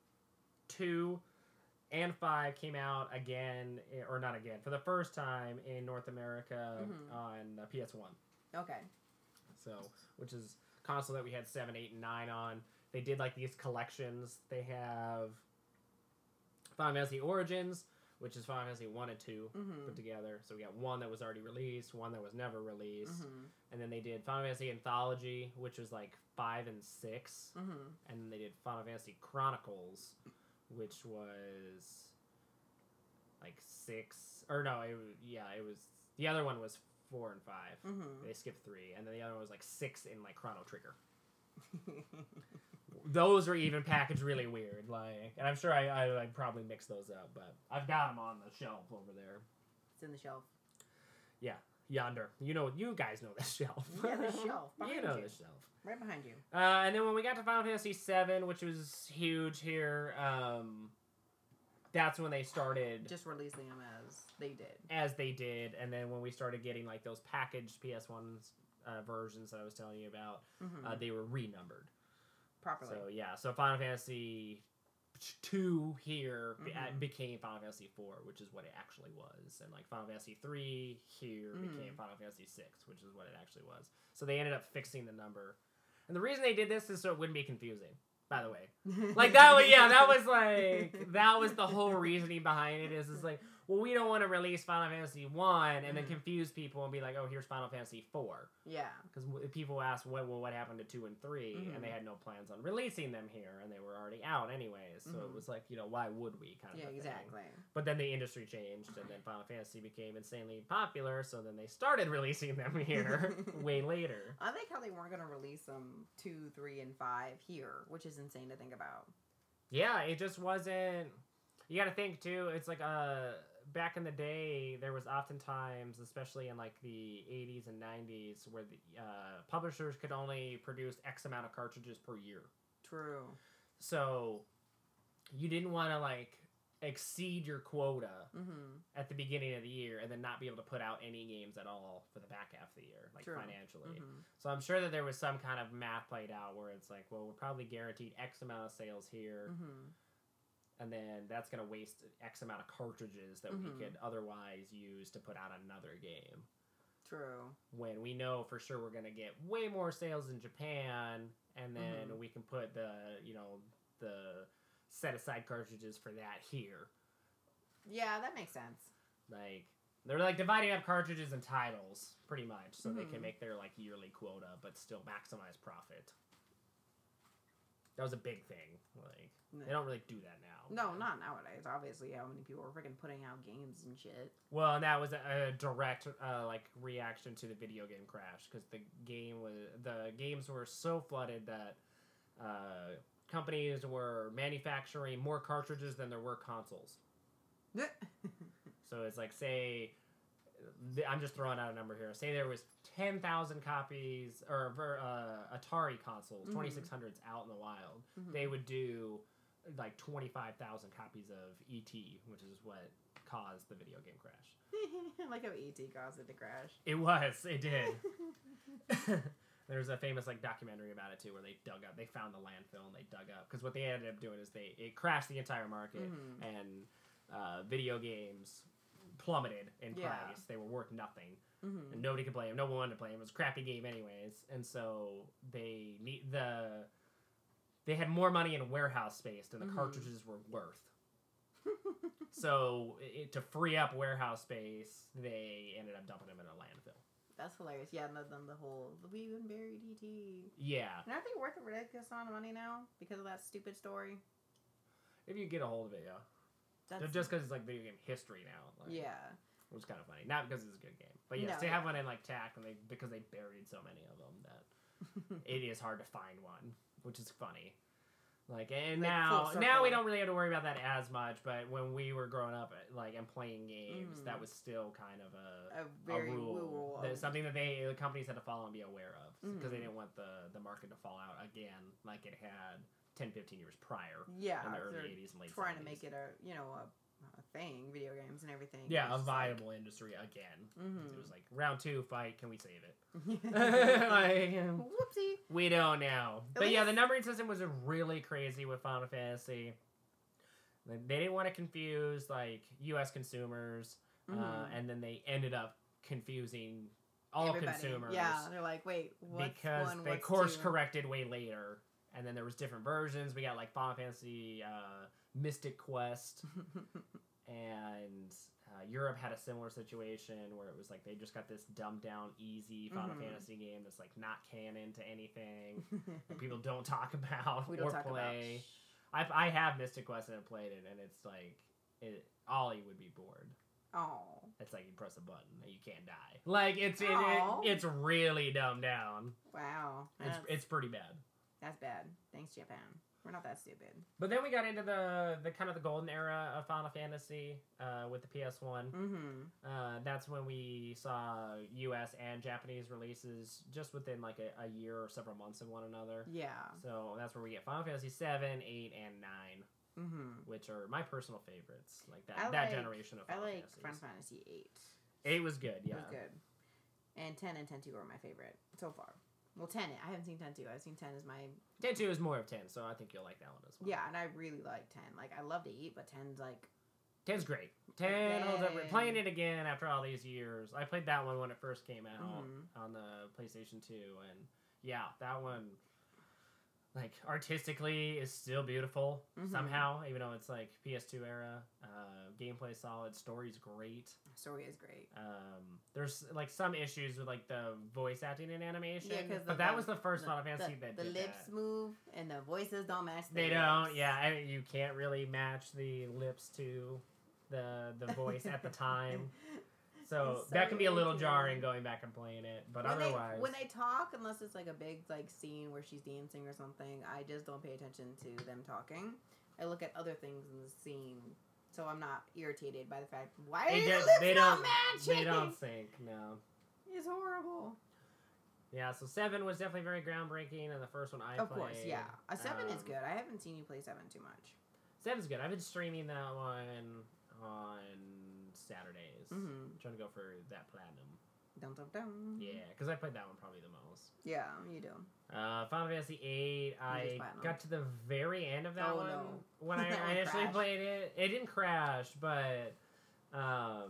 two and five came out again, eh, or not again, for the first time in North America Mhm. on uh, P S one. Okay. So, which is console that we had seven, eight, and nine on. They did like these collections. They have Final Fantasy Origins, which is Final Fantasy one and two Mm-hmm. put together. So we got one that was already released, one that was never released, Mm-hmm. and then they did Final Fantasy Anthology, which was like five and six, Mm-hmm. and then they did Final Fantasy Chronicles, which was like six, or no, it was, yeah, it was, the other one was four and five. Mm-hmm. They skipped three, and then the other one was like six in like Chrono Trigger. Those were even packaged really weird, like, and I'm sure I, I I probably mixed those up, but I've got them on the shelf over there. It's in the shelf. Yeah, Yonder. You know, you guys know this shelf. Yeah, the shelf. You behind know you. this shelf. Right behind you. Uh, and then when we got to Final Fantasy seven, which was huge here, um, that's when they started Just releasing them as they did. as they did, and then when we started getting like those packaged P S one uh, versions that I was telling you about, Mm-hmm. uh, they were renumbered. Properly. So yeah, so Final Fantasy two here be- Mhm. became Final Fantasy four, which is what it actually was, and like Final Fantasy three here Mhm. became Final Fantasy six, which is what it actually was. So they ended up fixing the number, and the reason they did this is so it wouldn't be confusing. By the way, like that was yeah, that was like that was the whole reasoning behind it. Is is like, well, we don't want to release Final Fantasy one and then Mhm. confuse people and be like, oh, here's Final Fantasy four. Yeah. Because people asked, what, well, what happened to two and three, Mhm. and they had no plans on releasing them here, and they were already out anyways. So Mhm. it was like, you know, why would we? Kind of. Yeah, a thing. exactly. But then the industry changed, and then Final Fantasy became insanely popular. So then they started releasing them here way later. I like how they weren't going to release them two, three, and five here, which is insane to think about. Yeah, it just wasn't. You got to think too. It's like uh, back in the day, there was oftentimes, especially in like the eighties and nineties, where the uh, publishers could only produce X amount of cartridges per year. True. So you didn't want to like exceed your quota Mm-hmm. at the beginning of the year and then not be able to put out any games at all for the back half of the year, like True. financially. Mm-hmm. So I'm sure that there was some kind of math played out where it's like, well, we're probably guaranteed X amount of sales here, Mm-hmm. and then that's going to waste X amount of cartridges that Mhm. we could otherwise use to put out another game. True. When we know for sure we're going to get way more sales in Japan, and then Mhm. we can put the, you know, the set aside cartridges for that here. Yeah, that makes sense. Like, they're like dividing up cartridges and titles pretty much so they can Mhm. make their like yearly quota but still maximize profit. That was a big thing. Like, they don't really do that now. No, not nowadays. Obviously, how many people are freaking putting out games and shit. Well, and that was a, a direct uh, like reaction to the video game crash because the game was the games were so flooded that uh, companies were manufacturing more cartridges than there were consoles. So it's like, say, I'm just throwing out a number here. Say there was ten thousand copies or uh, Atari consoles, Mhm. twenty-six hundreds out in the wild. Mhm. They would do like twenty-five thousand copies of E T, which is what caused the video game crash. I like how E T caused it to crash. It was. It did. There's a famous like documentary about it too, where they dug up, they found the landfill and they dug up because what they ended up doing is they it crashed the entire market Mhm. and uh, video games plummeted in Yeah. price. They were worth nothing, Mm-hmm. and nobody could play them. No one wanted to play them. It was a crappy game anyways, and so they need the they had more money in warehouse space than the Mhm. cartridges were worth. So it, to free up warehouse space, they ended up dumping them in a landfill. That's hilarious. Yeah, and then the whole we even buried E T. Yeah, And aren't they worth a ridiculous amount of money now because of that stupid story? if you get a hold of it, yeah. That's Just because it's like video game history now. Like, yeah. It was kind of funny. Not because it's a good game. But yes, No, they have yeah. one in like T A C and they because they buried so many of them that it is hard to find one, which is funny. Like and Like, now full now we circle. don't really have to worry about that as much, but when we were growing up like and playing games, Mhm. that was still kind of a A very a rule, rule that, of- something that they the companies had to follow and be aware of because they Mhm. didn't want the the market to fall out again like it had ten, fifteen years prior Yeah, in the they're early eighties and late trying to seventies. make it a you know a, a thing, video games and everything. Yeah, a It's just viable industry again. Like, mhm. It was like round two fight. Can we save it? like, like, whoopsie. we don't know. At But yeah, the least- numbering system was really crazy with Final Fantasy. They they didn't want to confuse like U S consumers, uh, Mhm. and then they ended up confusing all Everybody. consumers. Yeah, they're like, wait, what's because one, they what's course two? corrected way later, and then there was different versions. We got like Final Fantasy uh, Mystic Quest. And uh, Europe had a similar situation where it was like they just got this dumbed down, easy Final Mhm. Fantasy game that's like not canon to anything that people don't talk about we don't or talk play. about. I I have Mystic Quest and have played it, and it's like it Ollie would be bored. Oh, It's like you press a button and you can't die. Like it's it, Aw. it, it's really dumbed down. wow. It's That's- it's pretty bad. That's bad. Thanks, Japan. We're not that stupid. But then we got into the the kind of the golden era of Final Fantasy uh, with the P S one. Mm-hmm. Uh, that's when we saw U S and Japanese releases just within like a, a year or several months of one another. Yeah. So that's where we get Final Fantasy seven, eight, and nine, Mm-hmm. which are my personal favorites. Like that I that like- generation of I Final like Fantasies. Final Fantasy eight. eight was good, yeah. It was good. And ten and ten two are my favorite so far. Well, ten. I haven't seen ten two. I've seen ten as my ten two is more of ten, so I think you'll like that one as well. yeah, and I really like ten. Like I loved eight, but ten's like ten's great. ten holds up. ten. Playing it again after all these years. I played that one when it first came out Mhm. on the PlayStation two, and yeah, that one, like artistically, is still beautiful Mhm. somehow, even though it's like P S two era. Uh, gameplay solid, story's great. story is great. Um, there's like some issues with like the voice acting and animation, Yeah, 'cause but the- that the- was the first the, Final Fantasy the, that the did lips that. move and the voices don't match. The They lips. don't. Yeah, I, you can't really match the lips to the the voice at the time. So, It's so that can be a little irritating. jarring going back and playing it, but when otherwise, they, when they talk, unless it's like a big like scene where she's dancing or something, I just don't pay attention to them talking. I look at other things in the scene, so I'm not irritated by the fact why they, are do, your lips they not don't matching? they don't sync. No. It's horrible. Yeah, so seven was definitely very groundbreaking, and the first one I Of played. course, yeah. A seven is um, good. I haven't seen you play seven too much. Seven's good. I've been streaming that one on Saturdays. Mm-hmm. Trying to go for that platinum. Dum dum dum. Yeah, because I played that one probably the most. Yeah, you do. Uh, Final Fantasy eight, I platinum. got to the very end of that Oh, one no. when I That one initially crashed. played it. It didn't crash, but um,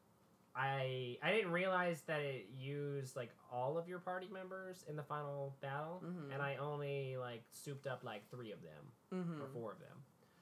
I I didn't realize that it used like all of your party members in the final battle, Mhm. and I only like souped up like three of them Mm-hmm. or four of them,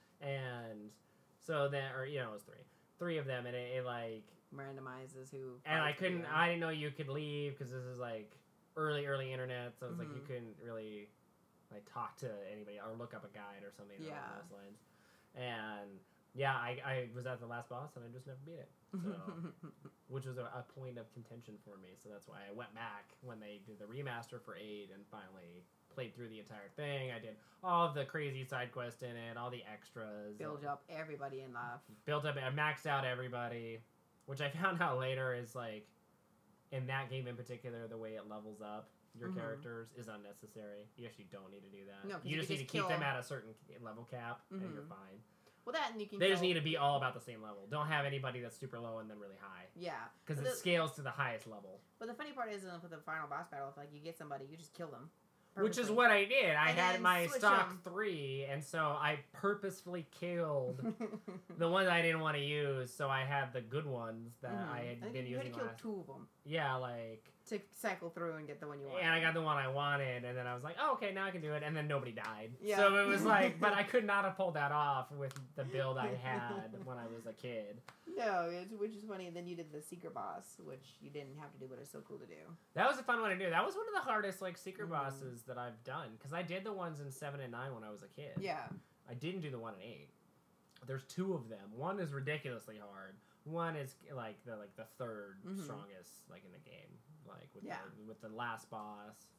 and so then or you know it was three, three of them, and it, it like Randomizes who. and I fights with couldn't. you. I didn't know you could leave because this is like early, early internet. So it's like you Mhm. couldn't really like talk to anybody or look up a guide or something Yeah. along those lines. And yeah, I, I was at the last boss and I just never beat it, so which was a, a point of contention for me. So that's why I went back when they did the remaster for eight and finally played through the entire thing. I did all of the crazy side quests in it, all the extras, Build up everybody in life. built up, I maxed out everybody, which I found out later is like, in that game in particular, the way it levels up your Mhm. characters is unnecessary. You actually don't need to do that. No, 'cause you you just could need to just keep them kill- at a certain level cap, and you're Mhm. fine. Well, that and you can. They just kill- need to be all about the same level. Don't have anybody that's super low and then really high, Yeah, because But it the- scales to the highest level. but the funny part is uh, with the final boss battle, if like you get somebody, you just kill them. Which is purposely. what I did. I And had then my switch stock 'em. three, and so I purposefully killed the ones I didn't want to use. So I had the good ones that Mhm. I had think been you had using to kill last. two of them Yeah, like. to cycle through and get the one you want. And I got the one I wanted, and then I was like, oh, okay, now I can do it. And then nobody died. Yeah. So it was like, but I could not have pulled that off with the build I had when I was a kid. No, it's, which is funny. And then you did the secret boss, which you didn't have to do, but it's so cool to do. That was a fun one to do. That was one of the hardest, like, secret Mhm. bosses that I've done. Because I did the ones in seven and nine when I was a kid. Yeah. I didn't do the one in eight. There's two of them. One is ridiculously hard. One is, like, the like the third Mhm. strongest, like, in the game. Like, with, Yeah. the, with the last boss.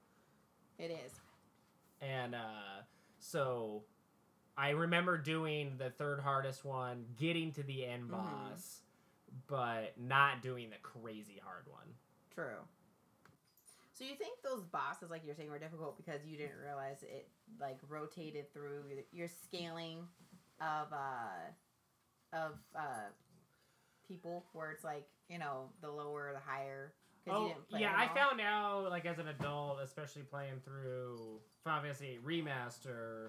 It is. And uh, so I remember doing the third hardest one, getting to the end Mhm. boss, but not doing the crazy hard one. True. So you think those bosses, like you're saying, were difficult because you didn't realize it, like, rotated through your, your scaling of, uh, of, uh, people, where it's like, you know, the lower, the higher. 'Cause you Oh, didn't play yeah, them I all. found out, like, as an adult, especially playing through Final Fantasy Remaster,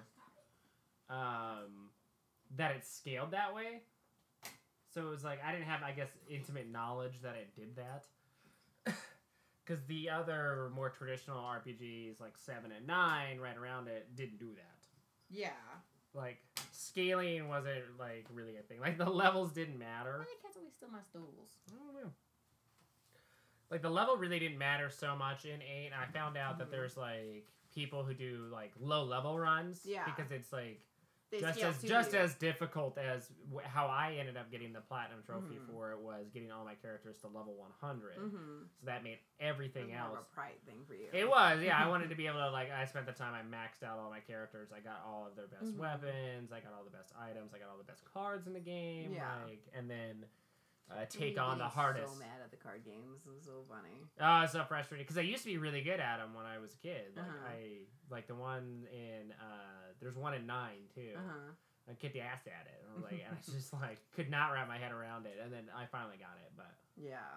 um, that it scaled that way. So it was like, I didn't have, I guess, intimate knowledge that it did that. Because the other more traditional R P Gs, like seven and nine, right around it, didn't do that. Yeah. Like, scaling wasn't, like, really a thing. Like, the levels didn't matter. Why the cats always steal my stools? I don't know. Like, the level really didn't matter so much in eight. I found out that Mhm. there's, like, people who do, like, low-level runs. Yeah. Because it's, like, They They just scale as to just you. as difficult as w- how I ended up getting the platinum trophy Mhm. for it was getting all my characters to level one hundred. Mm-hmm. So that made everything More of else. a pride thing for you. It was, yeah. I wanted to be able to, like, I spent the time, I maxed out all my characters. I got all of their best Mhm. weapons. I got all the best items. I got all the best cards in the game. Yeah. Like, and then uh, Me take on the getting hardest. So mad at the card games. It was so funny. Oh, it's so frustrating because I used to be really good at them when I was a kid. Like Uh-huh. I, like the one in, uh, there's one in nine too. Uh huh. I kicked the ass at it. And I was like, and I just like could not wrap my head around it. And then I finally got it, but Yeah.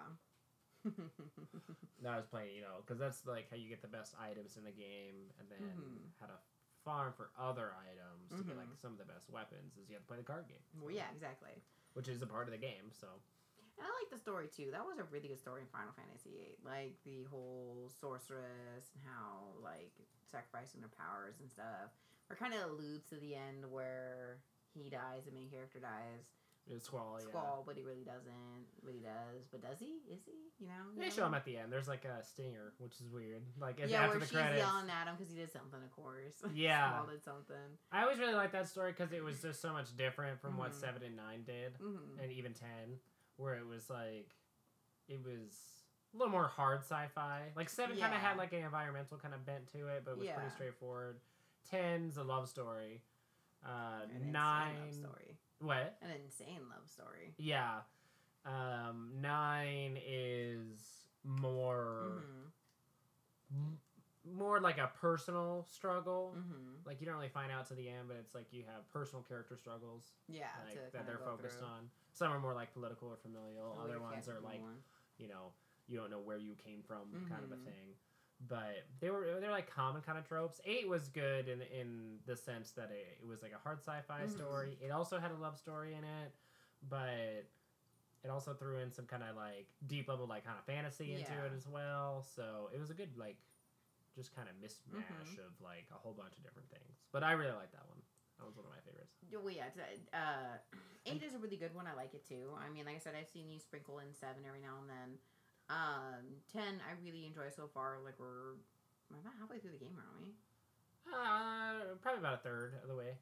now I was playing, you know, because that's like how you get the best items in the game, and then Mhm. how to farm for other items to get Mhm. like some of the best weapons. Is you have to play the card game. Well, yeah, exactly. Which is a part of the game. So And I like the story too. That was a really good story in Final Fantasy eight. Like the whole sorceress and how like sacrificing their powers and stuff. Or kind of alludes to the end where he dies, the main character dies. it's Squall. Yeah. Squall, but he really doesn't. But he does. But does he? Is he? You know? They You show know? him at the end. There's like a stinger, which is weird. Like Yeah, after where the she's credits. yelling at him because he did something, of course. Yeah. Squall did something. I always really liked that story because it was just so much different from what Mhm. seven and nine did, Mm-hmm. and even ten, where it was like, it was a little more hard sci-fi. Like seven kind of Yeah. had like an environmental kind of bent to it, but it was Yeah. pretty straightforward. Ten's a love story. Uh, An nine. insane love story. What? An insane love story. Yeah. Um, nine is more Mm-hmm. more like a personal struggle. Mm-hmm. Like you don't really find out to the end, but it's like you have personal character struggles. Yeah. Like, to that kinda they're go focused through. on. Some are more like political or familial. Oh, Other your ones are Captain like, one. you know, you don't know where you came from, kind of a Mhm. thing. But they were they're like common kind of tropes. Eight was good in in the sense that it, it was like a hard sci-fi Mhm. story. It also had a love story in it, but it also threw in some kind of like deep level like kind of fantasy into Yeah. it as well. So it was a good like just kind of mishmash Mhm. of like a whole bunch of different things. But I really like that one. That was one of my favorites. Yeah, well, yeah, it's, uh, uh, eight is a really good one. I like it too. I mean, like I said, I've seen you sprinkle in seven every now and then. Um, ten, I really enjoy so far. Like we're we're about halfway through the game, aren't we? Uh, probably about a third of the way.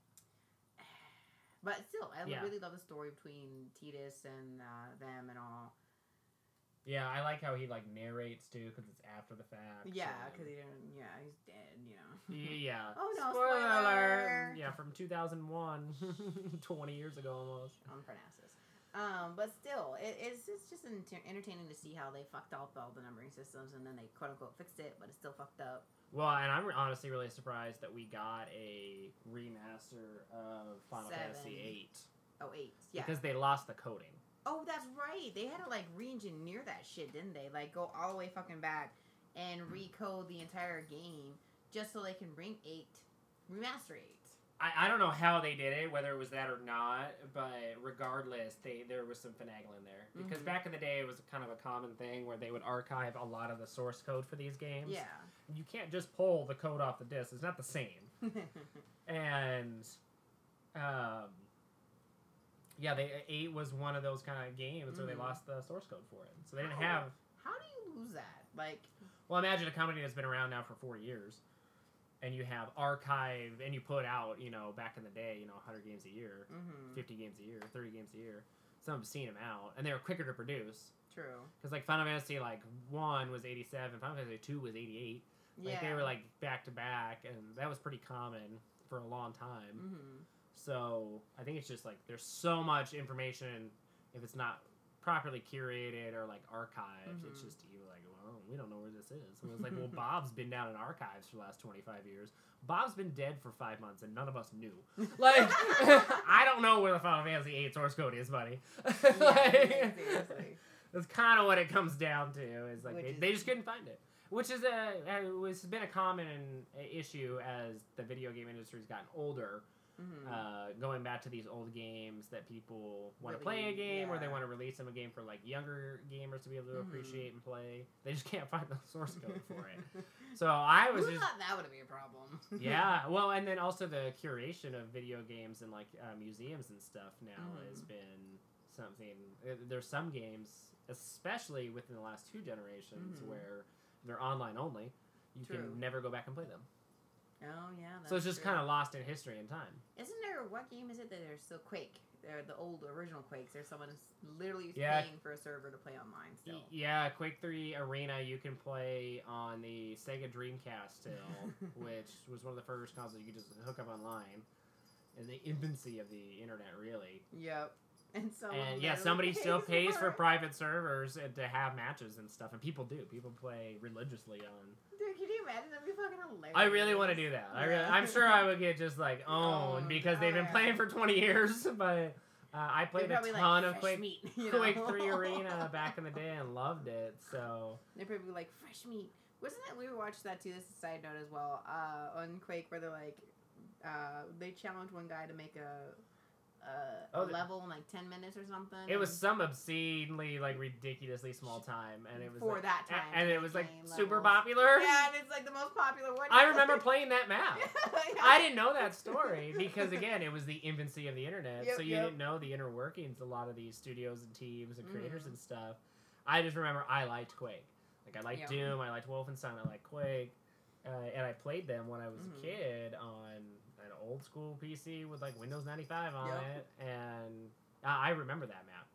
But still, I Yeah. really love the story between Tidus and uh, them and all. Yeah, I like how he like narrates too, because it's after the fact. Yeah, and- because he didn't. Yeah, he's dead. You know. Yeah. Oh, no, Spoiler spoiler! alert! Yeah, from two thousand one. twenty years ago almost. On Parnassus. Um, but still, it, it's it's just enter- entertaining to see how they fucked up all the numbering systems and then they quote unquote fixed it, but it's still fucked up. Well, and I'm honestly really surprised that we got a remaster of Final Seven. Fantasy eight. Oh, eight. Yeah. Because they lost the coding. Oh, that's right. They had to like re-engineer that shit, didn't they? Like go all the way fucking back and recode the entire game just so they can bring eight, remaster eight. I, I don't know how they did it, whether it was that or not, but regardless, they there was some finagling there. Because Mhm. back in the day, it was kind of a common thing where they would archive a lot of the source code for these games. Yeah. You can't just pull the code off the disk. It's not the same. And, um, yeah, they eight was one of those kind of games where they Mhm. lost the source code for it. So they didn't How? have... How do you lose that? Like, Well, imagine a company that's been around now for four years, and you have archive, and you put out, you know, back in the day, you know, one hundred games a year, mm-hmm. fifty games a year, thirty games a year. Some have seen them out, and they were quicker to produce. True. Because, like, Final Fantasy, like, one was eighty-seven, Final Fantasy two was eighty-eight. Like, Yeah. they were, like, back-to-back, and that was pretty common for a long time. Mm-hmm. So, I think it's just, like, there's so much information, if it's not properly curated or, like, archived, it's Mhm. just, you like, well, we don't know where this is. And it's like, well, Bob's been down in archives for the last twenty-five years. Bob's been dead for five months, and none of us knew. Like, I don't know where the Final Fantasy eight source code is, buddy. Yeah, Like, seriously. that's kind of what it comes down to. Is like Which they, is- they just couldn't find it, which is a has been a common issue as the video game industry's gotten older. Mm-hmm. Uh, going back to these old games that people want to Really, play a game, or they yeah. want to release them a game for like younger gamers to be able to Mhm. appreciate and play. They just can't find the source code for it. So I was Who just thought that would be a problem? yeah, well, and then also the curation of video games and like uh, museums and stuff now Mhm. has been something. uh, There's some games, especially within the last two generations, Mhm. where they're online only. You True. can never go back and play them. Oh yeah. That's So it's just true. kind of lost in history and time. Isn't there what game is it that there's still Quake? They're the old original Quakes. There's someone who's literally Yeah. paying for a server to play online still. Y- Yeah, Quake three Arena you can play on the Sega Dreamcast still, which was one of the first consoles you could just hook up online. In the infancy of the internet, really. Yep. And someone And yeah, literally somebody still pays for it. private servers and to have matches and stuff, and people do. People play religiously on. Dude, can you imagine? That'd be fucking hilarious. I really want to do that. I really, Yeah. I'm sure I would get just like owned Owned. because they've Oh, been yeah. playing for twenty years. But uh, I They're played a probably ton like of fresh Quake, meat, you Quake know? three Arena back in the day and loved it. So They're probably like fresh meat. Wasn't it? We watched that too. This is a side note as well. Uh, on Quake, where they're like, uh, they challenged one guy to make a. Uh, Oh, a the- level in like ten minutes or something. it was and some obscenely like ridiculously small time, and it was for like, that a- time. and to it was like gain super levels. popular. Yeah, and it's like the most popular one. I remember playing that map. Yeah. I didn't know that story because again, it was the infancy of the internet, Yep, so you yep. didn't know the inner workings. of A lot of these studios and teams and creators Mhm. and stuff. I just remember I liked Quake. Like I liked Yep. Doom, I liked Wolfenstein, I liked Quake, uh, and I played them when I was Mhm. a kid on an old school P C with like Windows ninety-five on Yep. it, and I I remember that map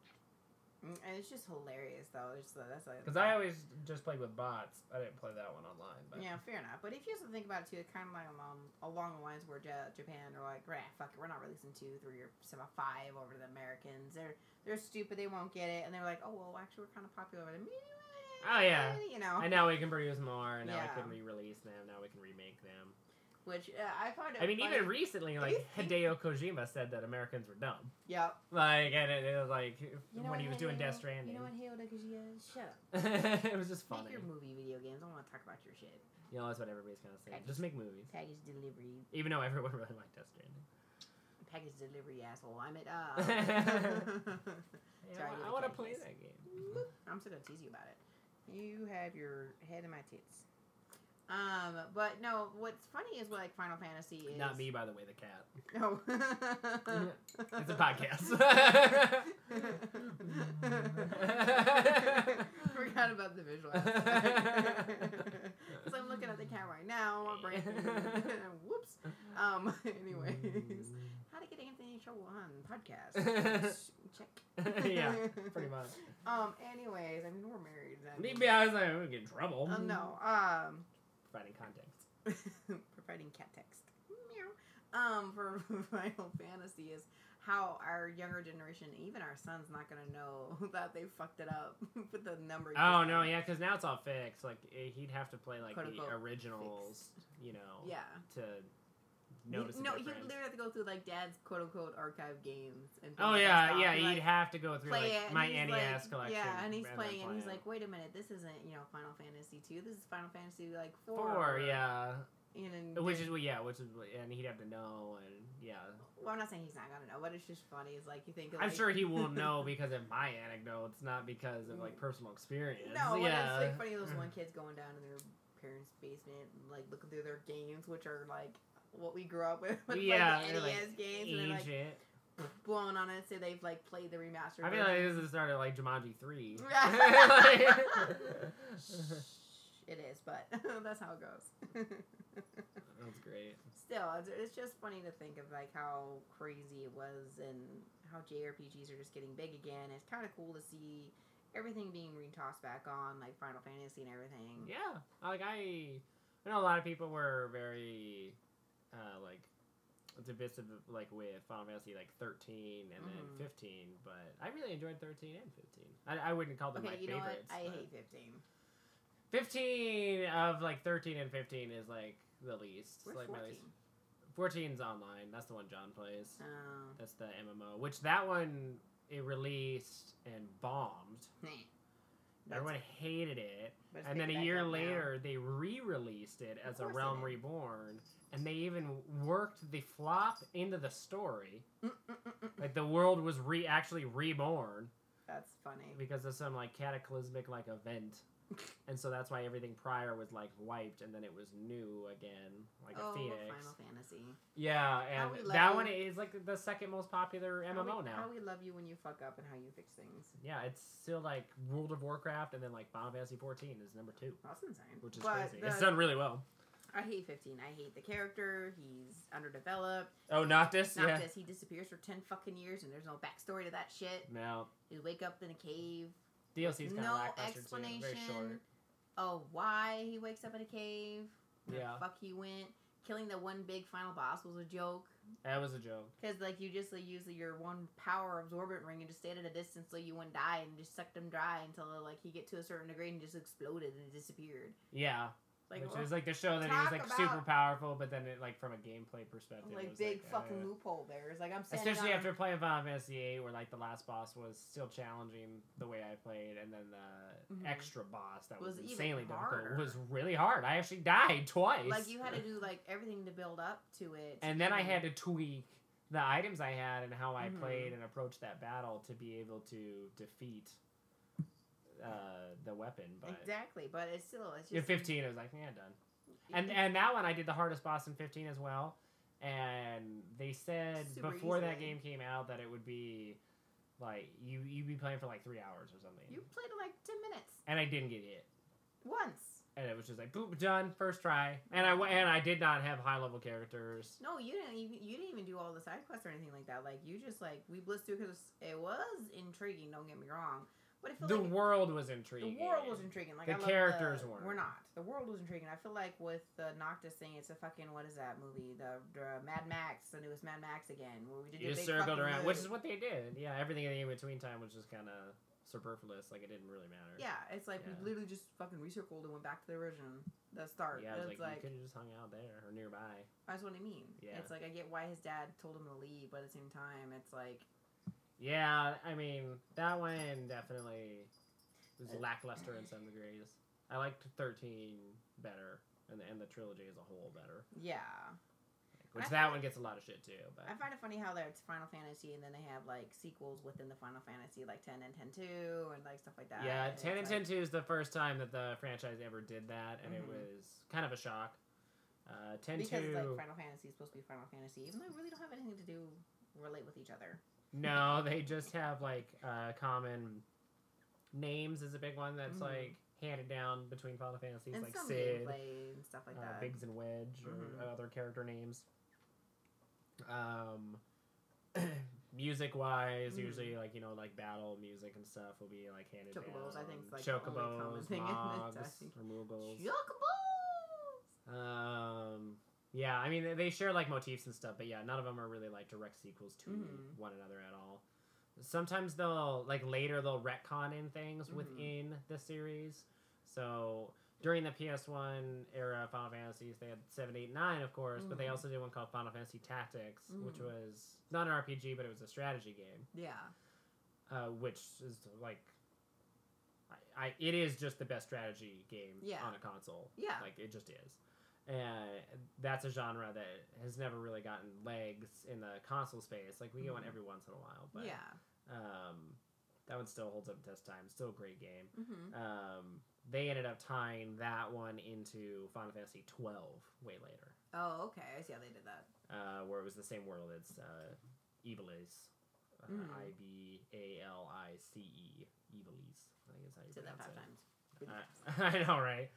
Mm, And it's just hilarious though. It's uh, that's like because I always just played with bots. I didn't play that one online, but Yeah, fair enough. But if you also think about it too, it's kind of like along, along the lines where Ja- Japan are like, "Rah, fuck it, we're not releasing two, three, or some five over to the Americans. They're they're stupid, they won't get it." And they're like, "Oh well, actually, we're kind of popular over there." Oh, yeah. you know. and now we can produce more, and now Yeah. we can re-release them. Now we can remake them. Which uh, I find it. I mean, funny. even recently, like you think- Hideo Kojima said that Americans were dumb. Yep. Like, and it, it was like You know when what, he was doing Hideo? Death Stranding. You know what, Hideo Kojima? Shut up. It was just Make funny. your movie video games. I don't want to talk about your shit. You know, that's what everybody's kind of saying. Package. Just make movies. Package delivery. Even though everyone really liked Death Stranding. Package delivery, asshole. I'm at. Uh, Yeah, Sorry, I, you want to can't play kiss. that game. I'm still gonna tease you about it. You have your head in my tits. Um, but no, what's funny is what like Final Fantasy is. Not me, by the way, the cat. No. It's a podcast. Forgot about the visual. Because I'm looking at the camera right now. My brain. Whoops. Um. Anyways, how to get Anthony Trouble on podcast? Check. Yeah, pretty much. Um. Anyways, I mean we're married. I mean, Maybe I was like, I'm gonna get in trouble. Um. No. Um. Providing context. Providing cat text. Meow. Um. For Final Fantasy is how our younger generation, even our son's, not gonna know that they fucked it up with the number. Oh no, yeah, because now it's all fixed. Like eh, he'd have to play like Quote, the unquote, originals, you know, Yeah. to notice. You, the no, you difference. literally have to go through like Dad's quote unquote archive games and. things Oh like yeah, that yeah. to, He'd like, have to go through play like it, and my he's N E S like- collection. Yeah, and he's then playing, and he's play like, "Wait a minute, this isn't you know Final Fantasy two. This is Final Fantasy like it. four." four, yeah. And then Which is well, yeah, which is and he'd have to know and yeah. well, I'm not saying he's not gonna know, but it's just funny. It's like you think. Of, I'm like, sure he will know because of my anecdotes, not because of like personal experience. No, but yeah. it's like funny those one kids going down to their parents' basement and like looking through their games, which are like what we grew up with, with Yeah, like they're, the N E S like, games, and they're like Ancient. blowing on it, so they've like played the remastered. I feel like version. this is started like Jumanji three. It is, but that's how it goes. That's great. Still, it's, it's just funny to think of like how crazy it was and how J R P Gs are just getting big again. It's kind of cool to see everything being retossed back on, like Final Fantasy and everything. Yeah, like I, I know a lot of people were very, uh, like, divisive, like with Final Fantasy like thirteen and Mhm. then fifteen, but I really enjoyed thirteen and fifteen. I, I wouldn't call them Okay, my you know what? favorites. I but hate fifteen. fifteen of like thirteen and fifteen is like the least. Where's like my fourteen? least. fourteen's online. That's the one John plays. Oh. That's the M M O, which that one it released and bombed. Nah. Everyone hated it. But it's And then picked a back year up now. later, they re-released it as Of a course Realm they did. Reborn, and they even worked the flop into the story. Mm, mm, mm, mm. Like the world was re actually reborn That's funny. because of some like cataclysmic like event, and so that's why everything prior was like wiped, and then it was new again, like oh, a phoenix. Final Fantasy. Yeah, How we and love that you. one is like the second most popular M M O how we, now. How we love you when you fuck up and how you fix things. Yeah, it's still like World of Warcraft, and then like Final Fantasy fourteen is number two, That's insane. which is But crazy. the- It's done really well. I hate fifteen. I hate the character. He's underdeveloped. Oh, Noctis? Not Yeah. this. He disappears for ten fucking years, and there's no backstory to that shit. No. You wake up in a cave. D L C's kind of No lackluster too. Very short. explanation of why he wakes up in a cave. Where Yeah. the fuck he went. Killing the one big final boss was a joke. That was a joke. Because, like, you just like, use your one power absorbent ring and just stayed at a distance so you wouldn't die and just sucked him dry until, like, he get to a certain degree and just exploded and disappeared. Yeah. Like, Which well, is like to show that he was talk like about- super powerful, but then it, like from a gameplay perspective, like, it was big like, fucking uh, loophole there. It's like, I'm standing especially on after playing Final Fantasy eight, where like the last boss was still challenging the way I played, and then the Mhm. extra boss that was, Was even insanely harder. difficult was really hard. I actually died twice. Like, you had to do, like, everything to build up to it. and then I and- had to tweak the items I had and how I Mhm. played and approached that battle to be able to defeat uh, the weapon. But Exactly, but it's still, it's just... in fifteen, I was like, yeah, done. And and that one I did the hardest boss in fifteen as well, and they said Super before that easy. game came out that it would be like you you'd be playing for like three hours or something. You played it, like, ten minutes. And I didn't get hit, Once. and it was just like boop, done, first try. And I w- and I did not have high level characters. No, you didn't even you didn't even do all the side quests or anything like that. Like, you just, like, we blitzed through because it was intriguing, don't get me wrong. But I feel The like world was intriguing. the world was intriguing. Like, The I love characters the, weren't. We're not. The world was intriguing. I feel like with the Noctis thing, it's a fucking, what is that movie? The, the Mad Max, the newest Mad Max again, where we did You the just big circled fucking around, loop. which is what they did. Yeah, everything in the in between time was just kind of superfluous. Like it didn't really matter. Yeah, it's like Yeah. we literally just fucking recircled and went back to the original, the start. Yeah, I was it's like, like, you could have just hung out there or nearby. that's what I mean. Yeah. It's like I get why his dad told him to leave, but at the same time, it's like Yeah, I mean that one definitely was lackluster in some degrees. I liked thirteen better, and the, and the trilogy as a whole better. yeah. Which I that find- one gets a lot of shit too. But I find it funny how there's Final Fantasy and then they have like sequels within the Final Fantasy, like ten and ten two and like stuff like that. yeah, And ten and it's ten like, two is the first time that the franchise ever did that, and Mhm. it was kind of a shock. Uh, ten because two. like Final Fantasy is supposed to be Final Fantasy, even though they really don't have anything to do relate with each other. No, they just have like uh, common names is a big one that's Mhm. like handed down between Final Fantasies, And like some Sid, gameplay and stuff like uh, that. Biggs and Wedge, Mhm. or other character names. Um, music wise, Mhm. usually like you know like battle music and stuff will be like handed Chocobos, down. I think, is, like, the only common Chocobos, thing in it, I Mogs, think. or Moogles. Chocobos! Um, yeah, I mean they- they share like motifs and stuff, but yeah, none of them are really like direct sequels to Mhm. one another at all. Sometimes they'll like later they'll retcon in things Mhm. within the series. So during the P S one era of Final Fantasies, they had seven, eight, nine, of course, but they Mhm. also did one called Final Fantasy Tactics, which Mhm. was not an R P G, but it was a strategy game, Yeah. uh, which is like. I, I, it is just the best strategy game Yeah. on a console. Yeah. Like, it just is. And that's a genre that has never really gotten legs in the console space. Like, we get one Mhm. every once in a while. But yeah. um, that one still holds up test time. Still a great game. Mm-hmm. Um, they ended up tying that one into Final Fantasy twelve way later. Oh, okay. I see how they did that. Uh, where it was the same world. It's uh, Ivalice. Uh, Mhm. I B A L I C E. Ivalice. I think that's how you Said that pronounce five it. times. Uh, I know, right?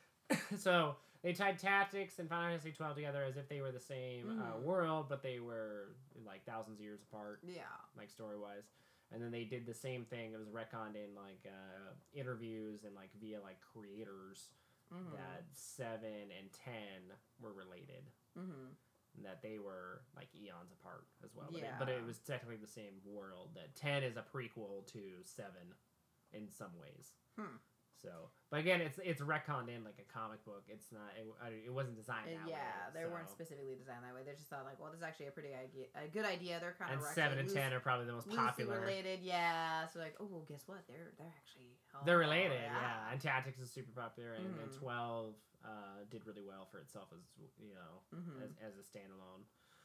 So they tied Tactics and Final Fantasy twelve together as if they were the same uh, Mhm. world, but they were like thousands of years apart, Yeah. like story wise. And then they did the same thing. It was retconned in like uh, interviews and like via like creators Mm-hmm. that seven and ten were related. Mm-hmm. And that they were like eons apart as well. But, Yeah. it, but it was technically the same world. That ten is a prequel to seven in some ways. Hmm. So, but again, it's it's retconned in like a comic book. It's not. It, I- it wasn't designed that way. Yeah, they weren't so- specifically designed that way. They just thought like, well, this is actually a pretty idea, a good idea. They're kind And of seven and ten are probably the most loosely popular. related. Yeah, so like, oh, well, guess what? They're they're actually oh, They're related, yeah. And Tactics is super popular, and, and Mhm. twelve uh, did really well for itself as you know Mhm. as, as a standalone.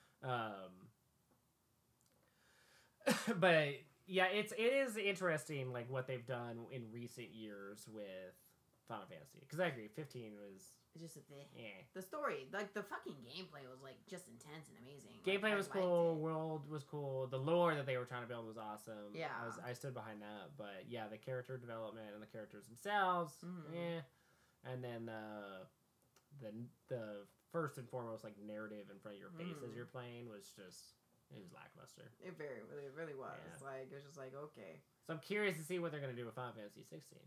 Um, but yeah, it's it is interesting like what they've done in recent years with Final Fantasy, because I agree, fifteen was It's just that the eh. the story, like the fucking gameplay, was like just intense and amazing. Gameplay Like, I was liked cool, it. world was cool, the lore that they were trying to build was awesome. Yeah. I, was, I stood behind that, but yeah, the character development and the characters themselves, Mhm. eh. And then uh, the the first and foremost like narrative in front of your face Mm. as you're playing was just it was lackluster. It very really really was. Yeah. Like it was just like okay. So I'm curious to see what they're gonna do with Final Fantasy sixteen.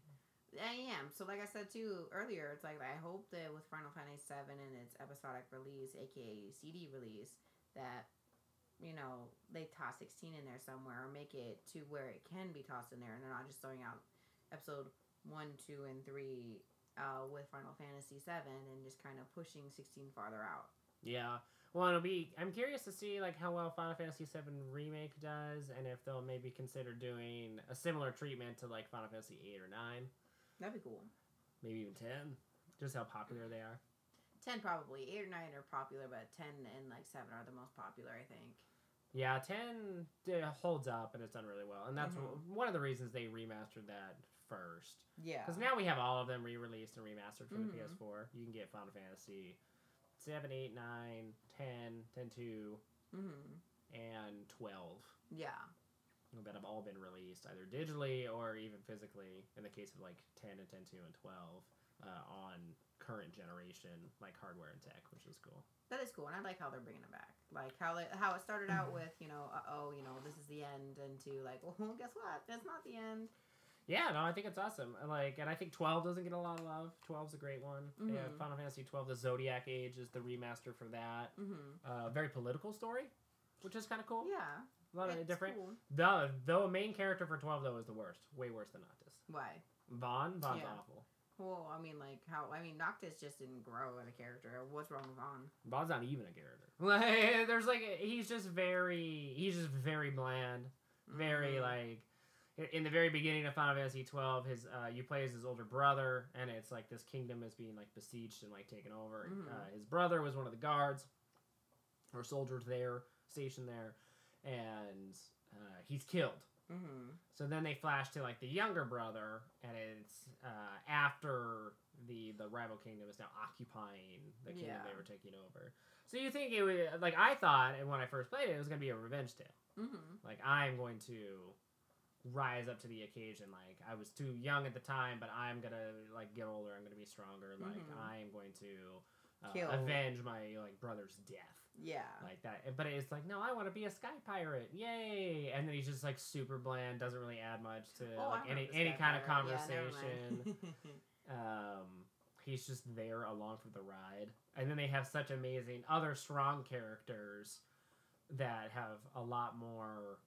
I am. So like I said too earlier, it's like I hope that with Final Fantasy seven and its episodic release, aka C D release, that you know they toss sixteen in there somewhere or make it to where it can be tossed in there, and they're not just throwing out episode one, two, and three uh, with Final Fantasy seven and just kind of pushing sixteen farther out. Yeah. Well, it'll be. I'm curious to see like how well Final Fantasy seven remake does, and if they'll maybe consider doing a similar treatment to like Final Fantasy eight or nine, That'd be cool. maybe even ten. Just how popular they are. Ten probably. Eight or nine are popular, but ten and like seven are the most popular, I think. Yeah, ten uh, holds up and it's done really well, and that's Mhm. w- one of the reasons they remastered that first. Yeah. Because now we have all of them re-released and remastered for Mhm. the P S four. You can get Final Fantasy seven, eight, nine, ten, ten two, Mm-hmm. and twelve. Yeah. That have all been released either digitally or even physically. In the case of like ten and ten two and twelve, uh, on current generation like hardware and tech, which is cool. That is cool, and I like how they're bringing it back. Like how they, how it started out with, you know, uh oh, you know, this is the end, and to like, well, guess what? That's not the end. Yeah, no, I think it's awesome. And, Like, and I think twelve doesn't get a lot of love. twelve's a great one. Yeah, Mhm. Final Fantasy twelve, the Zodiac Age is the remaster for that. Mm-hmm. Uh, very political story, which is kind of cool. Yeah. A lot of it's different. Cool. The the main character for twelve though is the worst. Way worse than Noctis. Why? Vaughn, Vaughn's Yeah. awful. Well, I mean, like how I mean, Noctis just didn't grow as a character. What's wrong with Vaughn? Vaughn's not even a character. Like, there's like he's just very he's just very bland. Very Mhm. like in the very beginning of Final Fantasy twelve, his uh, you play as his older brother, and it's like this kingdom is being like besieged and like taken over. Mhm. Uh, his brother was one of the guards or soldiers there, stationed there, and uh, he's killed. Mm-hmm. So then they flash to like the younger brother, and it's uh, after the the rival kingdom is now occupying the kingdom Yeah. they were taking over. So you think it would like I thought, and when I first played it, it was gonna be a revenge tale. Mm-hmm. Like I'm going to rise up to the occasion. Like I was too young at the time, but I'm gonna like get older. I'm gonna be stronger. Like Mhm. I'm going to uh, Kill. avenge my like brother's death. Yeah. Like that, but it's like no, I want to be a sky pirate, yay! And then he's just like super bland, doesn't really add much to Oh, I like remember any this any guy kind of better. Yeah, never conversation. mind. um, he's just there along for the ride, and then they have such amazing other strong characters that have a lot more,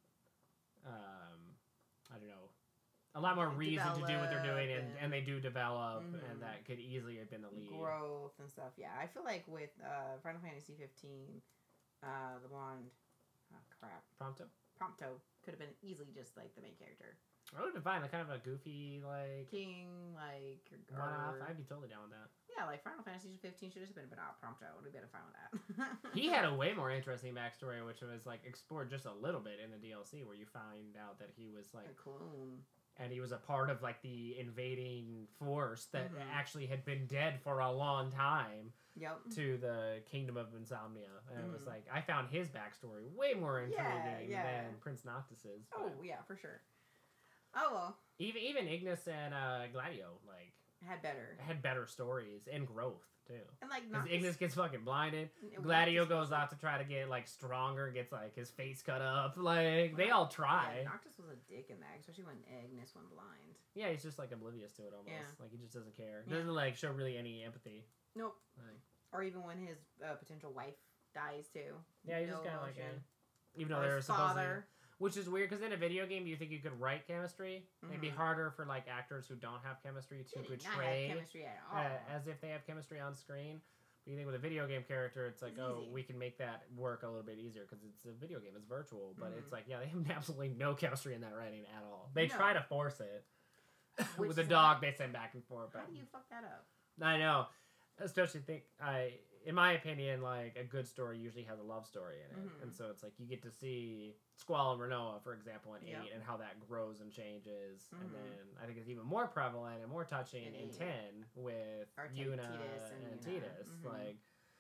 um, I don't know, a lot more reason to do what they're doing, and, Develop and they do develop, Mhm. and that could easily have been the lead. Growth and stuff. Yeah, I feel like with uh, Final Fantasy fifteen, uh, the blonde, oh crap, Prompto. Prompto could have been easily just like the main character, I would have been fine, like kind of a goofy like King, like or, one off. I'd be totally down with that. yeah, like Final Fantasy fifteen should have been about Prompto. Would have been fine with that. He had a way more interesting backstory, which was like explored just a little bit in the D L C, where you find out that he was like, a clone. and he was a part of like the invading force that Mhm. actually had been dead for a long time Yep. to the kingdom of Insomnia, and it was Mhm. like I found his backstory way more intriguing Yeah, yeah. than Prince Noctis's. Oh but yeah, for sure. Oh well, even even Ignis and uh, Gladio like had better. had better stories and growth too. And like Because Noctis, Ignis gets fucking blinded. Noctis Gladio was, goes like- off to try to get like stronger, gets like his face cut up. Like they all try. Yeah, Noctis was a dick in that, especially when Agnes went blind. Yeah, he's just like oblivious to it almost. Yeah. Like he just doesn't care. Yeah. Doesn't like show really any empathy. Nope. Like, Or even when his uh, potential wife dies too. yeah, he's just No kind of like, emotion. eh. Even though Or they're his supposed to, father. which is weird because in a video game you think you could write chemistry. It'd be Mhm. harder for like actors who don't have chemistry to They did not have portray chemistry at all. uh, as if they have chemistry on screen. But you think with a video game character, it's like, It's oh, easy. we can make that work a little bit easier because it's a video game, it's virtual. But it's Mhm. like, yeah, they have absolutely no chemistry in that writing at all. They No. try to force it Which with the is dog. like- They send back and forth. How But do you fuck that up? I know, especially think I, in my opinion, like a good story usually has a love story in it, Mhm. and so it's like you get to see Squall and Renoa, for example, in Yeah. eight, and how that grows and changes, and Mhm. then I think it's even more prevalent and more touching In in eight. ten with Or T- Yuna Tidus and, and Yuna. Tidus, Mhm. like,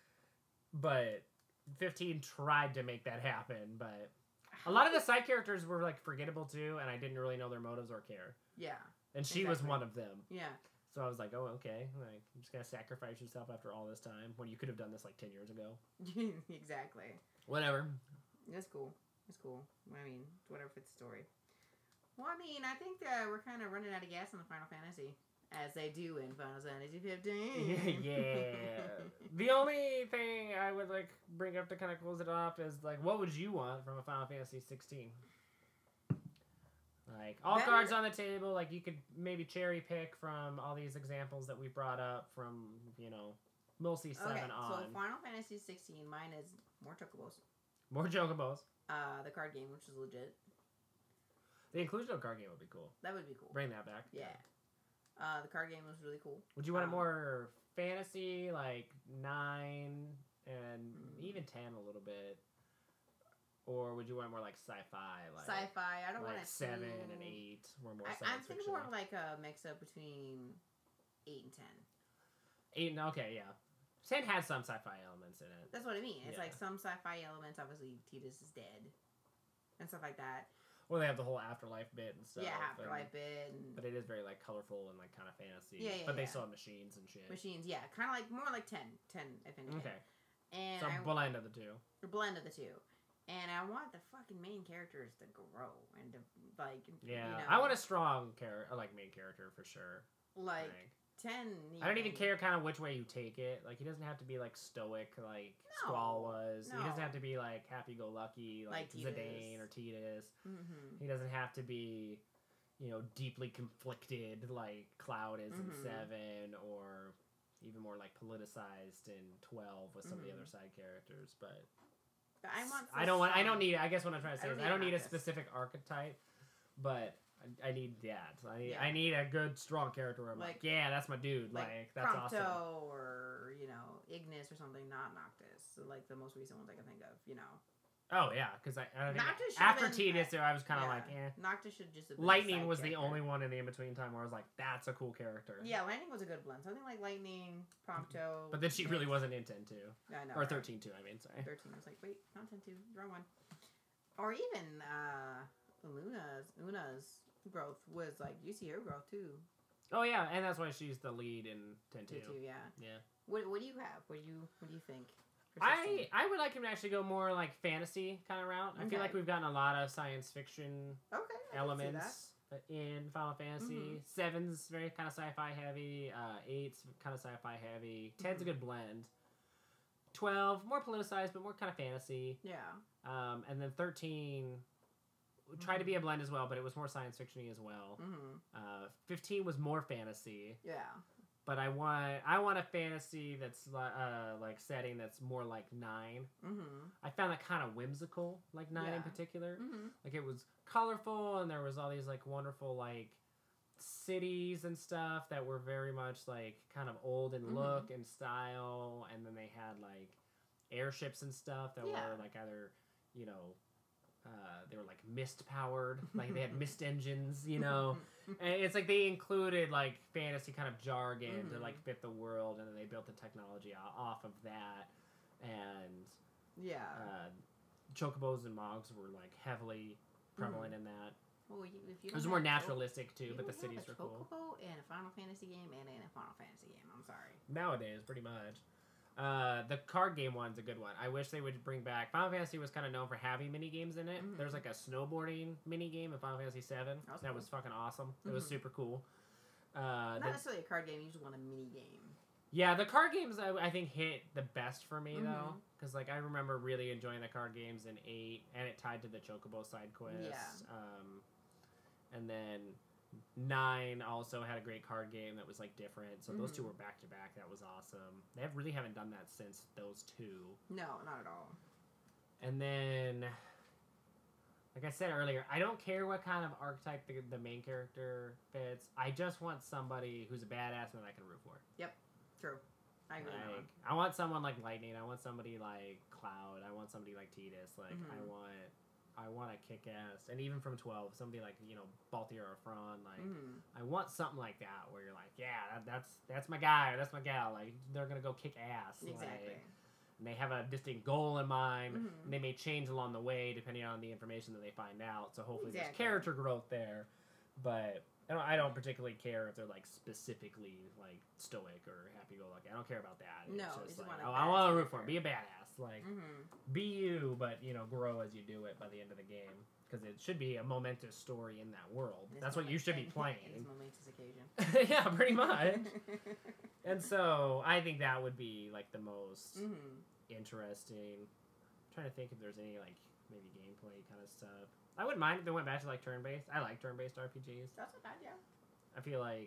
but fifteen tried to make that happen, but a lot of the side characters were like forgettable too, and I didn't really know their motives or care. Yeah. And she was Exactly. one of them. Yeah. So I was like, oh, okay. Like, you're just gonna sacrifice yourself after all this time when you could have done this like ten years ago. Exactly. Whatever. That's cool. That's cool. I mean, whatever fits the story. Well, I mean, I think that we're kind of running out of gas in the Final Fantasy, as they do in Final Fantasy fifteen. Yeah. The only thing I would like bring up to kind of close it off is like, what would you want from a Final Fantasy sixteen? Like all Better- cards on the table. Like you could maybe cherry pick from all these examples that we brought up from you know, Multi seven Okay, on. so Final Fantasy sixteen, mine is more chocobos. More Chocobos. Uh, the card game, which is legit. The inclusion of a card game would be cool. That would be cool. Bring that back. Yeah. Uh, the card game was really cool. Would you want Um, it more fantasy, like nine and Mm. even ten a little bit, or would you want more like sci-fi, like Sci-fi. I don't like want it seven too... and eight, or more I, science I'm thinking fiction? more like a mix-up between eight and ten. Eight. Okay, yeah. Ten had some sci-fi elements in it. That's what I mean. It's Yeah. like some sci-fi elements. Obviously, Tidus is dead, and stuff like that. Well, they have the whole afterlife bit and stuff. yeah, and- afterlife bit and But it is very like colorful and like kind of fantasy. Yeah, yeah, But they yeah. still have machines and shit. machines. Yeah, kind of like more like ten, ten if anything. Okay. And So I, blend of the two. a blend of the two. And I want the fucking main characters to grow and to like. Yeah, You know, I want a strong character, like main character for sure. like Like, ten. I don't even care kind of which way you take it. Like he doesn't have to be like stoic like No, Squall was. He doesn't no. have to be like happy-go-lucky like, Like Zidane Tidus. or Tidus. Mm-hmm. He doesn't have to be, you know, deeply conflicted like Cloud is in Mhm. Seven, or even more like politicized in Twelve with some of the Mhm. other side characters. But I want. I don't want. I don't some- need. I guess what I'm trying to say I don't is need I don't need a Arcus. specific archetype, but I, I need that. I need, Yeah. I need a good strong character where I'm like, Like- yeah, that's my dude. Like, like that's Prompto awesome. or you know Ignis or something, not Noctis. So, like the most recent ones I can think of. You know, Oh yeah, because I, I think Noctis should've after been- Tidus there, I was kind of yeah. like, eh. Noctis should just. Have been a Lightning side was the character. only one in the in between time where I was like, that's a cool character. Yeah, Lightning was a good blend. Something like Lightning, Prompto. But then she really Nyx. wasn't in ten two I know, or right? thirteen two. I mean, sorry. Thirteen was like, wait, not ten two, wrong one. Or even uh, Luna's Una's growth was like you see her growth too. Oh yeah, and that's why she's the lead in ten two. Two two, yeah. Yeah. What What do you have? What do you What do you think? for I sixteen? I would like him to actually go more like fantasy kind of route. I feel Okay. like we've gotten a lot of science fiction okay I can see that. elements in Final Fantasy. Mhm. Seven's very kind of sci-fi heavy. Uh, eight's kind of sci-fi heavy. Ten's Mhm. a good blend. Twelve more politicized, but more kind of fantasy. Yeah. Um, and then thirteen tried to be a blend as well, but it was more science fiction-y as well. Mm-hmm. Uh, fifteen was more fantasy, Yeah. but I want I want a fantasy that's li- uh, like setting that's more like nine. Mm-hmm. I found that kind of whimsical, like nine in Yeah. particular. Mm-hmm. Like it was colorful, and there was all these like wonderful like cities and stuff that were very much like kind of old in Mhm. look and style, and then they had like airships and stuff that Yeah. were like either you know uh, they were like mist powered, like they had mist engines, you know. And it's like they included like fantasy kind of jargon to Mhm. like fit the world, and then they built the technology o- off of that, and Yeah. uh, chocobos and mogs were like heavily prevalent in that. well, you, if you It was don't more have naturalistic too, Choc- but the you don't cities have were a cool. Chocobo in a Final Fantasy game and in a Final Fantasy game. I'm sorry. Nowadays, pretty much. Uh, the card game one's a good one. I wish they would bring back. Final Fantasy was kind of known for having mini games in it. Mhm. There's like a snowboarding mini game in Final Fantasy seven. That was That cool. was fucking awesome. It was Mhm. super cool. Uh, Not the- necessarily a card game. You just want a mini game. yeah, the card games I, I think hit the best for me though, Mhm. because like I remember really enjoying the card games in eight, and it tied to the Chocobo side quest. Yeah. Um, and then nine also had a great card game that was like different. So those two Mhm. were back to back. That was awesome. They have, really haven't done that since those two. No, not at all. And then, like I said earlier, I don't care what kind of archetype the, the main character fits. I just want somebody who's a badass and that I can root for. True. I agree. with that Like, one. I want someone like Lightning. I want somebody like Cloud. I want somebody like Tidus. Like, I Mhm. want, I want a kick ass. And even from twelve, somebody like you know Baltier or Fron. Like, Mhm. I want something like that where you're like, yeah, that, that's that's my guy or that's my gal. Like, they're gonna go kick ass. Exactly. Like, and they have a distinct goal in mind. Mhm. And they may change along the way depending on the information that they find out. So hopefully Exactly. there's character growth there. But I don't, I don't particularly care if they're like specifically like stoic or happy-go-lucky. I don't care about that. No, it's you just just like, want a I, I want to badass root for him. character. Be a badass. Like, Mm-hmm. be you, but you know, grow as you do it by the end of the game. Because it should be a momentous story in that world. This That's what you should be moment- playing. This momentous occasion. Yeah, pretty much. And so I think that would be like the most Mm-hmm. interesting. I'm trying to think if there's any like maybe gameplay kind of stuff. I wouldn't mind if they went back to like turn-based. I like turn-based R P Gs. That's not bad, yeah. I feel like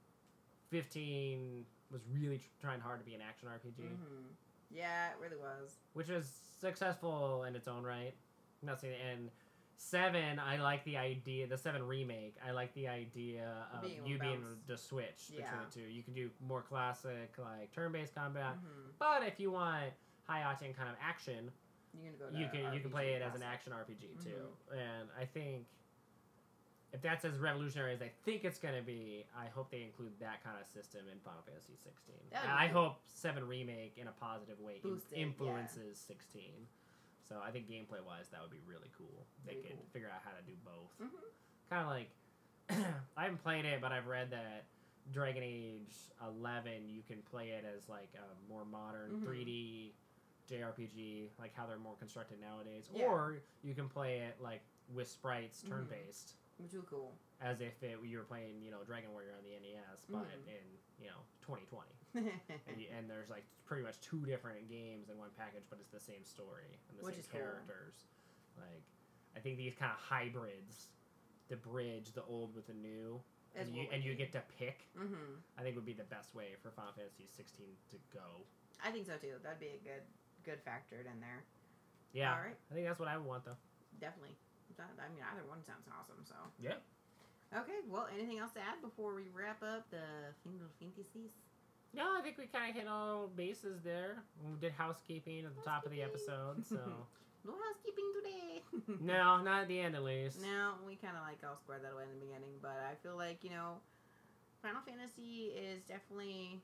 fifteen was really tr- trying hard to be an action R P G, Mm-hmm. Yeah, it really was. which was successful in its own right. I'm not saying and seven, I like the idea. The seven remake, I like the idea of Being able you to being bounce. the switch between Yeah. the two. You can do more classic like turn-based combat, Mm-hmm. but if you want high octane kind of action, You can go. To you can you can R P G play it as an classic. action R P G too. Mhm. And I think if that's as revolutionary as I think it's gonna be, I hope they include that kind of system in Final Fantasy sixteen. That'd And be I cool. hope seven remake in a positive way in- Boost it, yeah. influences sixteen. So I think gameplay wise that would be really cool. They Very could cool. figure out how to do both. Mhm. Kind of like I haven't played it, but I've read that Dragon Age eleven you can play it as like a more modern Mhm. three D J R P G, like how they're more constructed nowadays, Yeah. or you can play it like with sprites, Mhm. turn based, Which was cool. as if it, you were playing, you know, Dragon Warrior on the N E S, but Mhm. in you know twenty twenty. And, you, and there's like pretty much two different games in one package, but it's the same story and the Which same is cool. characters. Like, I think these kind of hybrids, the bridge the old with the new, Is and you what we and you need. get to pick. Mm-hmm. I think would be the best way for Final Fantasy sixteen to go. I think so too. That'd be a good, good factored in there. Yeah, All right. I think that's what I would want though. Definitely. That, I mean, either one sounds awesome. So. Yeah. Okay. Well, anything else to add before we wrap up the Final Fantasies? No, I think we kind of hit all bases there. We did housekeeping at the top of the episode, so No housekeeping today. no, not at the end at least. No, we kind of like all squared that away in the beginning, but I feel like, you know, Final Fantasy is definitely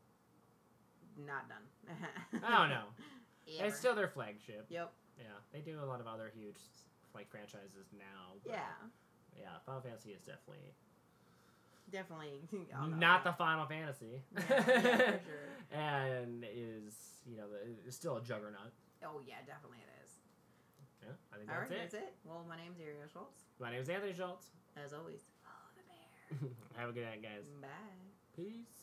not done. Oh no, Ever. it's still their flagship. Yep. Yeah, they do a lot of other huge like franchises now. But Yeah. yeah, Final Fantasy is definitely Definitely. Oh, no, not yeah. the Final Fantasy. Yeah, yeah, for sure. And is you know the, is still a juggernaut. Oh, yeah, definitely it is. Yeah, I think All that's right, it. that's it. Well, my name's Ariel Schultz. My name is Anthony Schultz. As always, follow the bear. Have a good night, guys. Bye. Peace.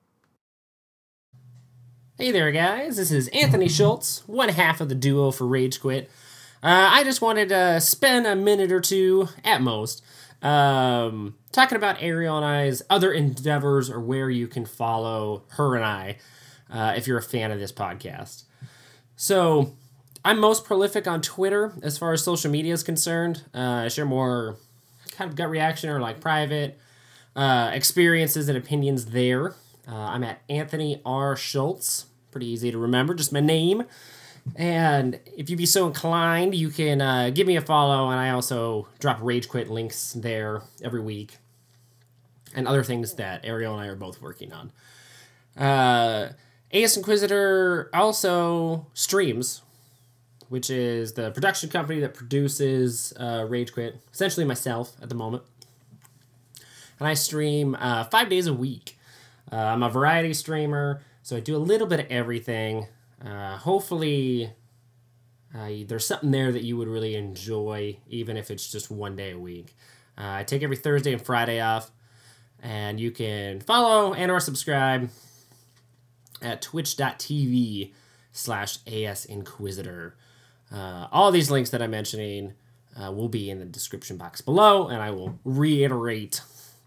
Hey there, guys. This is Anthony Schultz, one half of the duo for Rage Quit. Uh, I just wanted to spend a minute or two, at most, um, talking about Ariel and I's other endeavors or where you can follow her and I uh, if you're a fan of this podcast. So, I'm most prolific on Twitter as far as social media is concerned. Uh, I share more kind of gut reaction or like private uh, experiences and opinions there. Uh, I'm at Anthony R. Schultz. Pretty easy to remember, just my name. And if you'd be so inclined, you can uh, give me a follow, and I also drop Rage Quit links there every week. And other things that Ariel and I are both working on. Uh, A S Inquisitor also streams, which is the production company that produces uh, Rage Quit, essentially myself at the moment. And I stream uh, five days a week. Uh, I'm a variety streamer, so I do a little bit of everything. Uh, hopefully, uh, there's something there that you would really enjoy, even if it's just one day a week. Uh, I take every Thursday and Friday off, and you can follow and or subscribe at twitch.tv slash asinquisitor. Uh, all these links that I'm mentioning uh, will be in the description box below, and I will reiterate.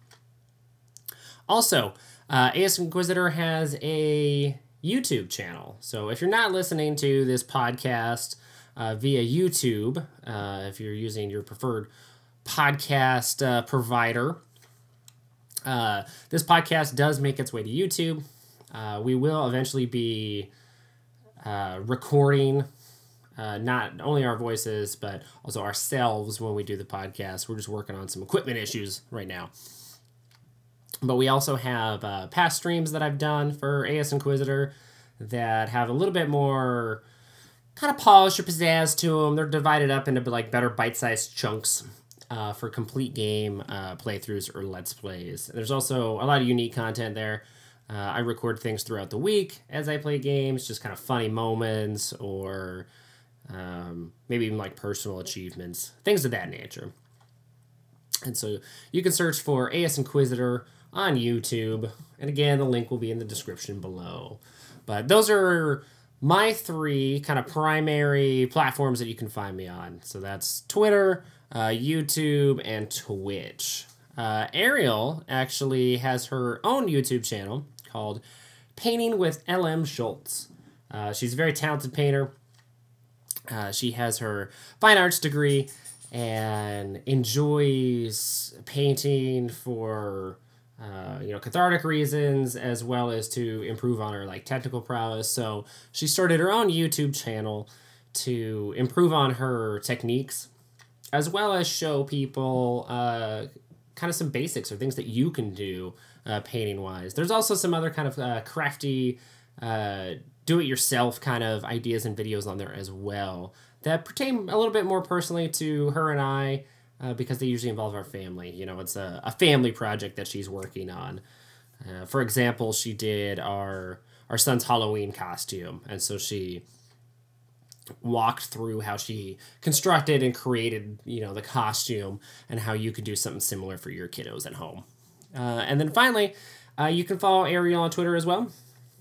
Also, uh, A S Inquisitor has a YouTube channel. So if you're not listening to this podcast uh, via YouTube, uh, if you're using your preferred podcast uh, provider, uh, this podcast does make its way to YouTube. Uh, we will eventually be uh, recording uh, not only our voices, but also ourselves when we do the podcast. We're just working on some equipment issues right now. But we also have uh, past streams that I've done for A S Inquisitor that have a little bit more kind of polish or pizzazz to them. They're divided up into like better bite-sized chunks. uh, for complete game uh, playthroughs or Let's Plays. There's also a lot of unique content there. Uh, I record things throughout the week as I play games, just kind of funny moments or um, maybe even like personal achievements, things of that nature. And so you can search for A S Inquisitor on YouTube. And again, the link will be in the description below. But those are my three kind of primary platforms that you can find me on. So that's Twitter, uh, YouTube, and Twitch. Uh, Ariel actually has her own YouTube channel called Painting with L M Schultz. Uh, she's a very talented painter. Uh, she has her fine arts degree and enjoys painting for uh, you know cathartic reasons as well as to improve on her like technical prowess. So she started her own YouTube channel to improve on her techniques as well as show people uh, kind of some basics or things that you can do uh, painting wise. There's also some other kind of uh, crafty uh, do-it-yourself kind of ideas and videos on there as well that pertain a little bit more personally to her and I uh, because they usually involve our family. You know, it's a, a family project that she's working on. Uh, for example, she did our our son's Halloween costume, and so she walked through how she constructed and created, you know, the costume and how you could do something similar for your kiddos at home. Uh, and then finally, uh, you can follow Ariel on Twitter as well.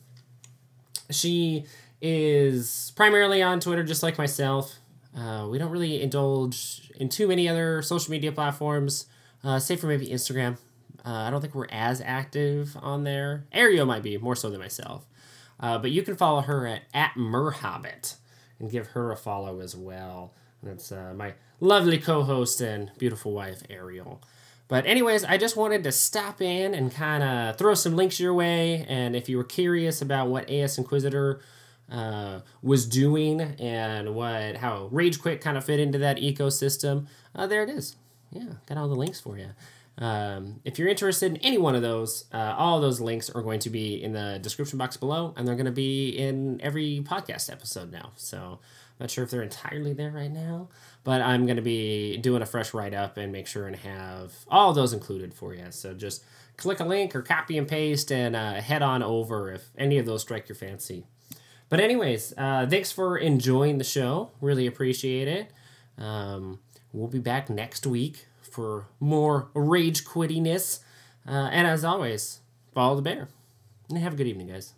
She is primarily on Twitter, just like myself. Uh, we don't really indulge in too many other social media platforms, uh, save for maybe Instagram. Uh, I don't think we're as active on there. Ariel might be, more so than myself. Uh, but you can follow her at, at Merhobbit and give her a follow as well. That's uh, my lovely co-host and beautiful wife, Ariel. But anyways, I just wanted to stop in and kind of throw some links your way. And if you were curious about what A S Inquisitor uh, was doing and what how Rage Quit kind of fit into that ecosystem, uh, there it is. Yeah, got all the links for you. Um, if you're interested in any one of those, uh, all of those links are going to be in the description box below, and they're going to be in every podcast episode now. So I'm not sure if they're entirely there right now, but I'm going to be doing a fresh write-up and make sure and have all of those included for you. So just click a link or copy and paste and uh, head on over if any of those strike your fancy. But anyways, uh, thanks for enjoying the show. Really appreciate it. Um, we'll be back next week for more rage quittiness. Uh, and as always, follow the bear. And have a good evening, guys.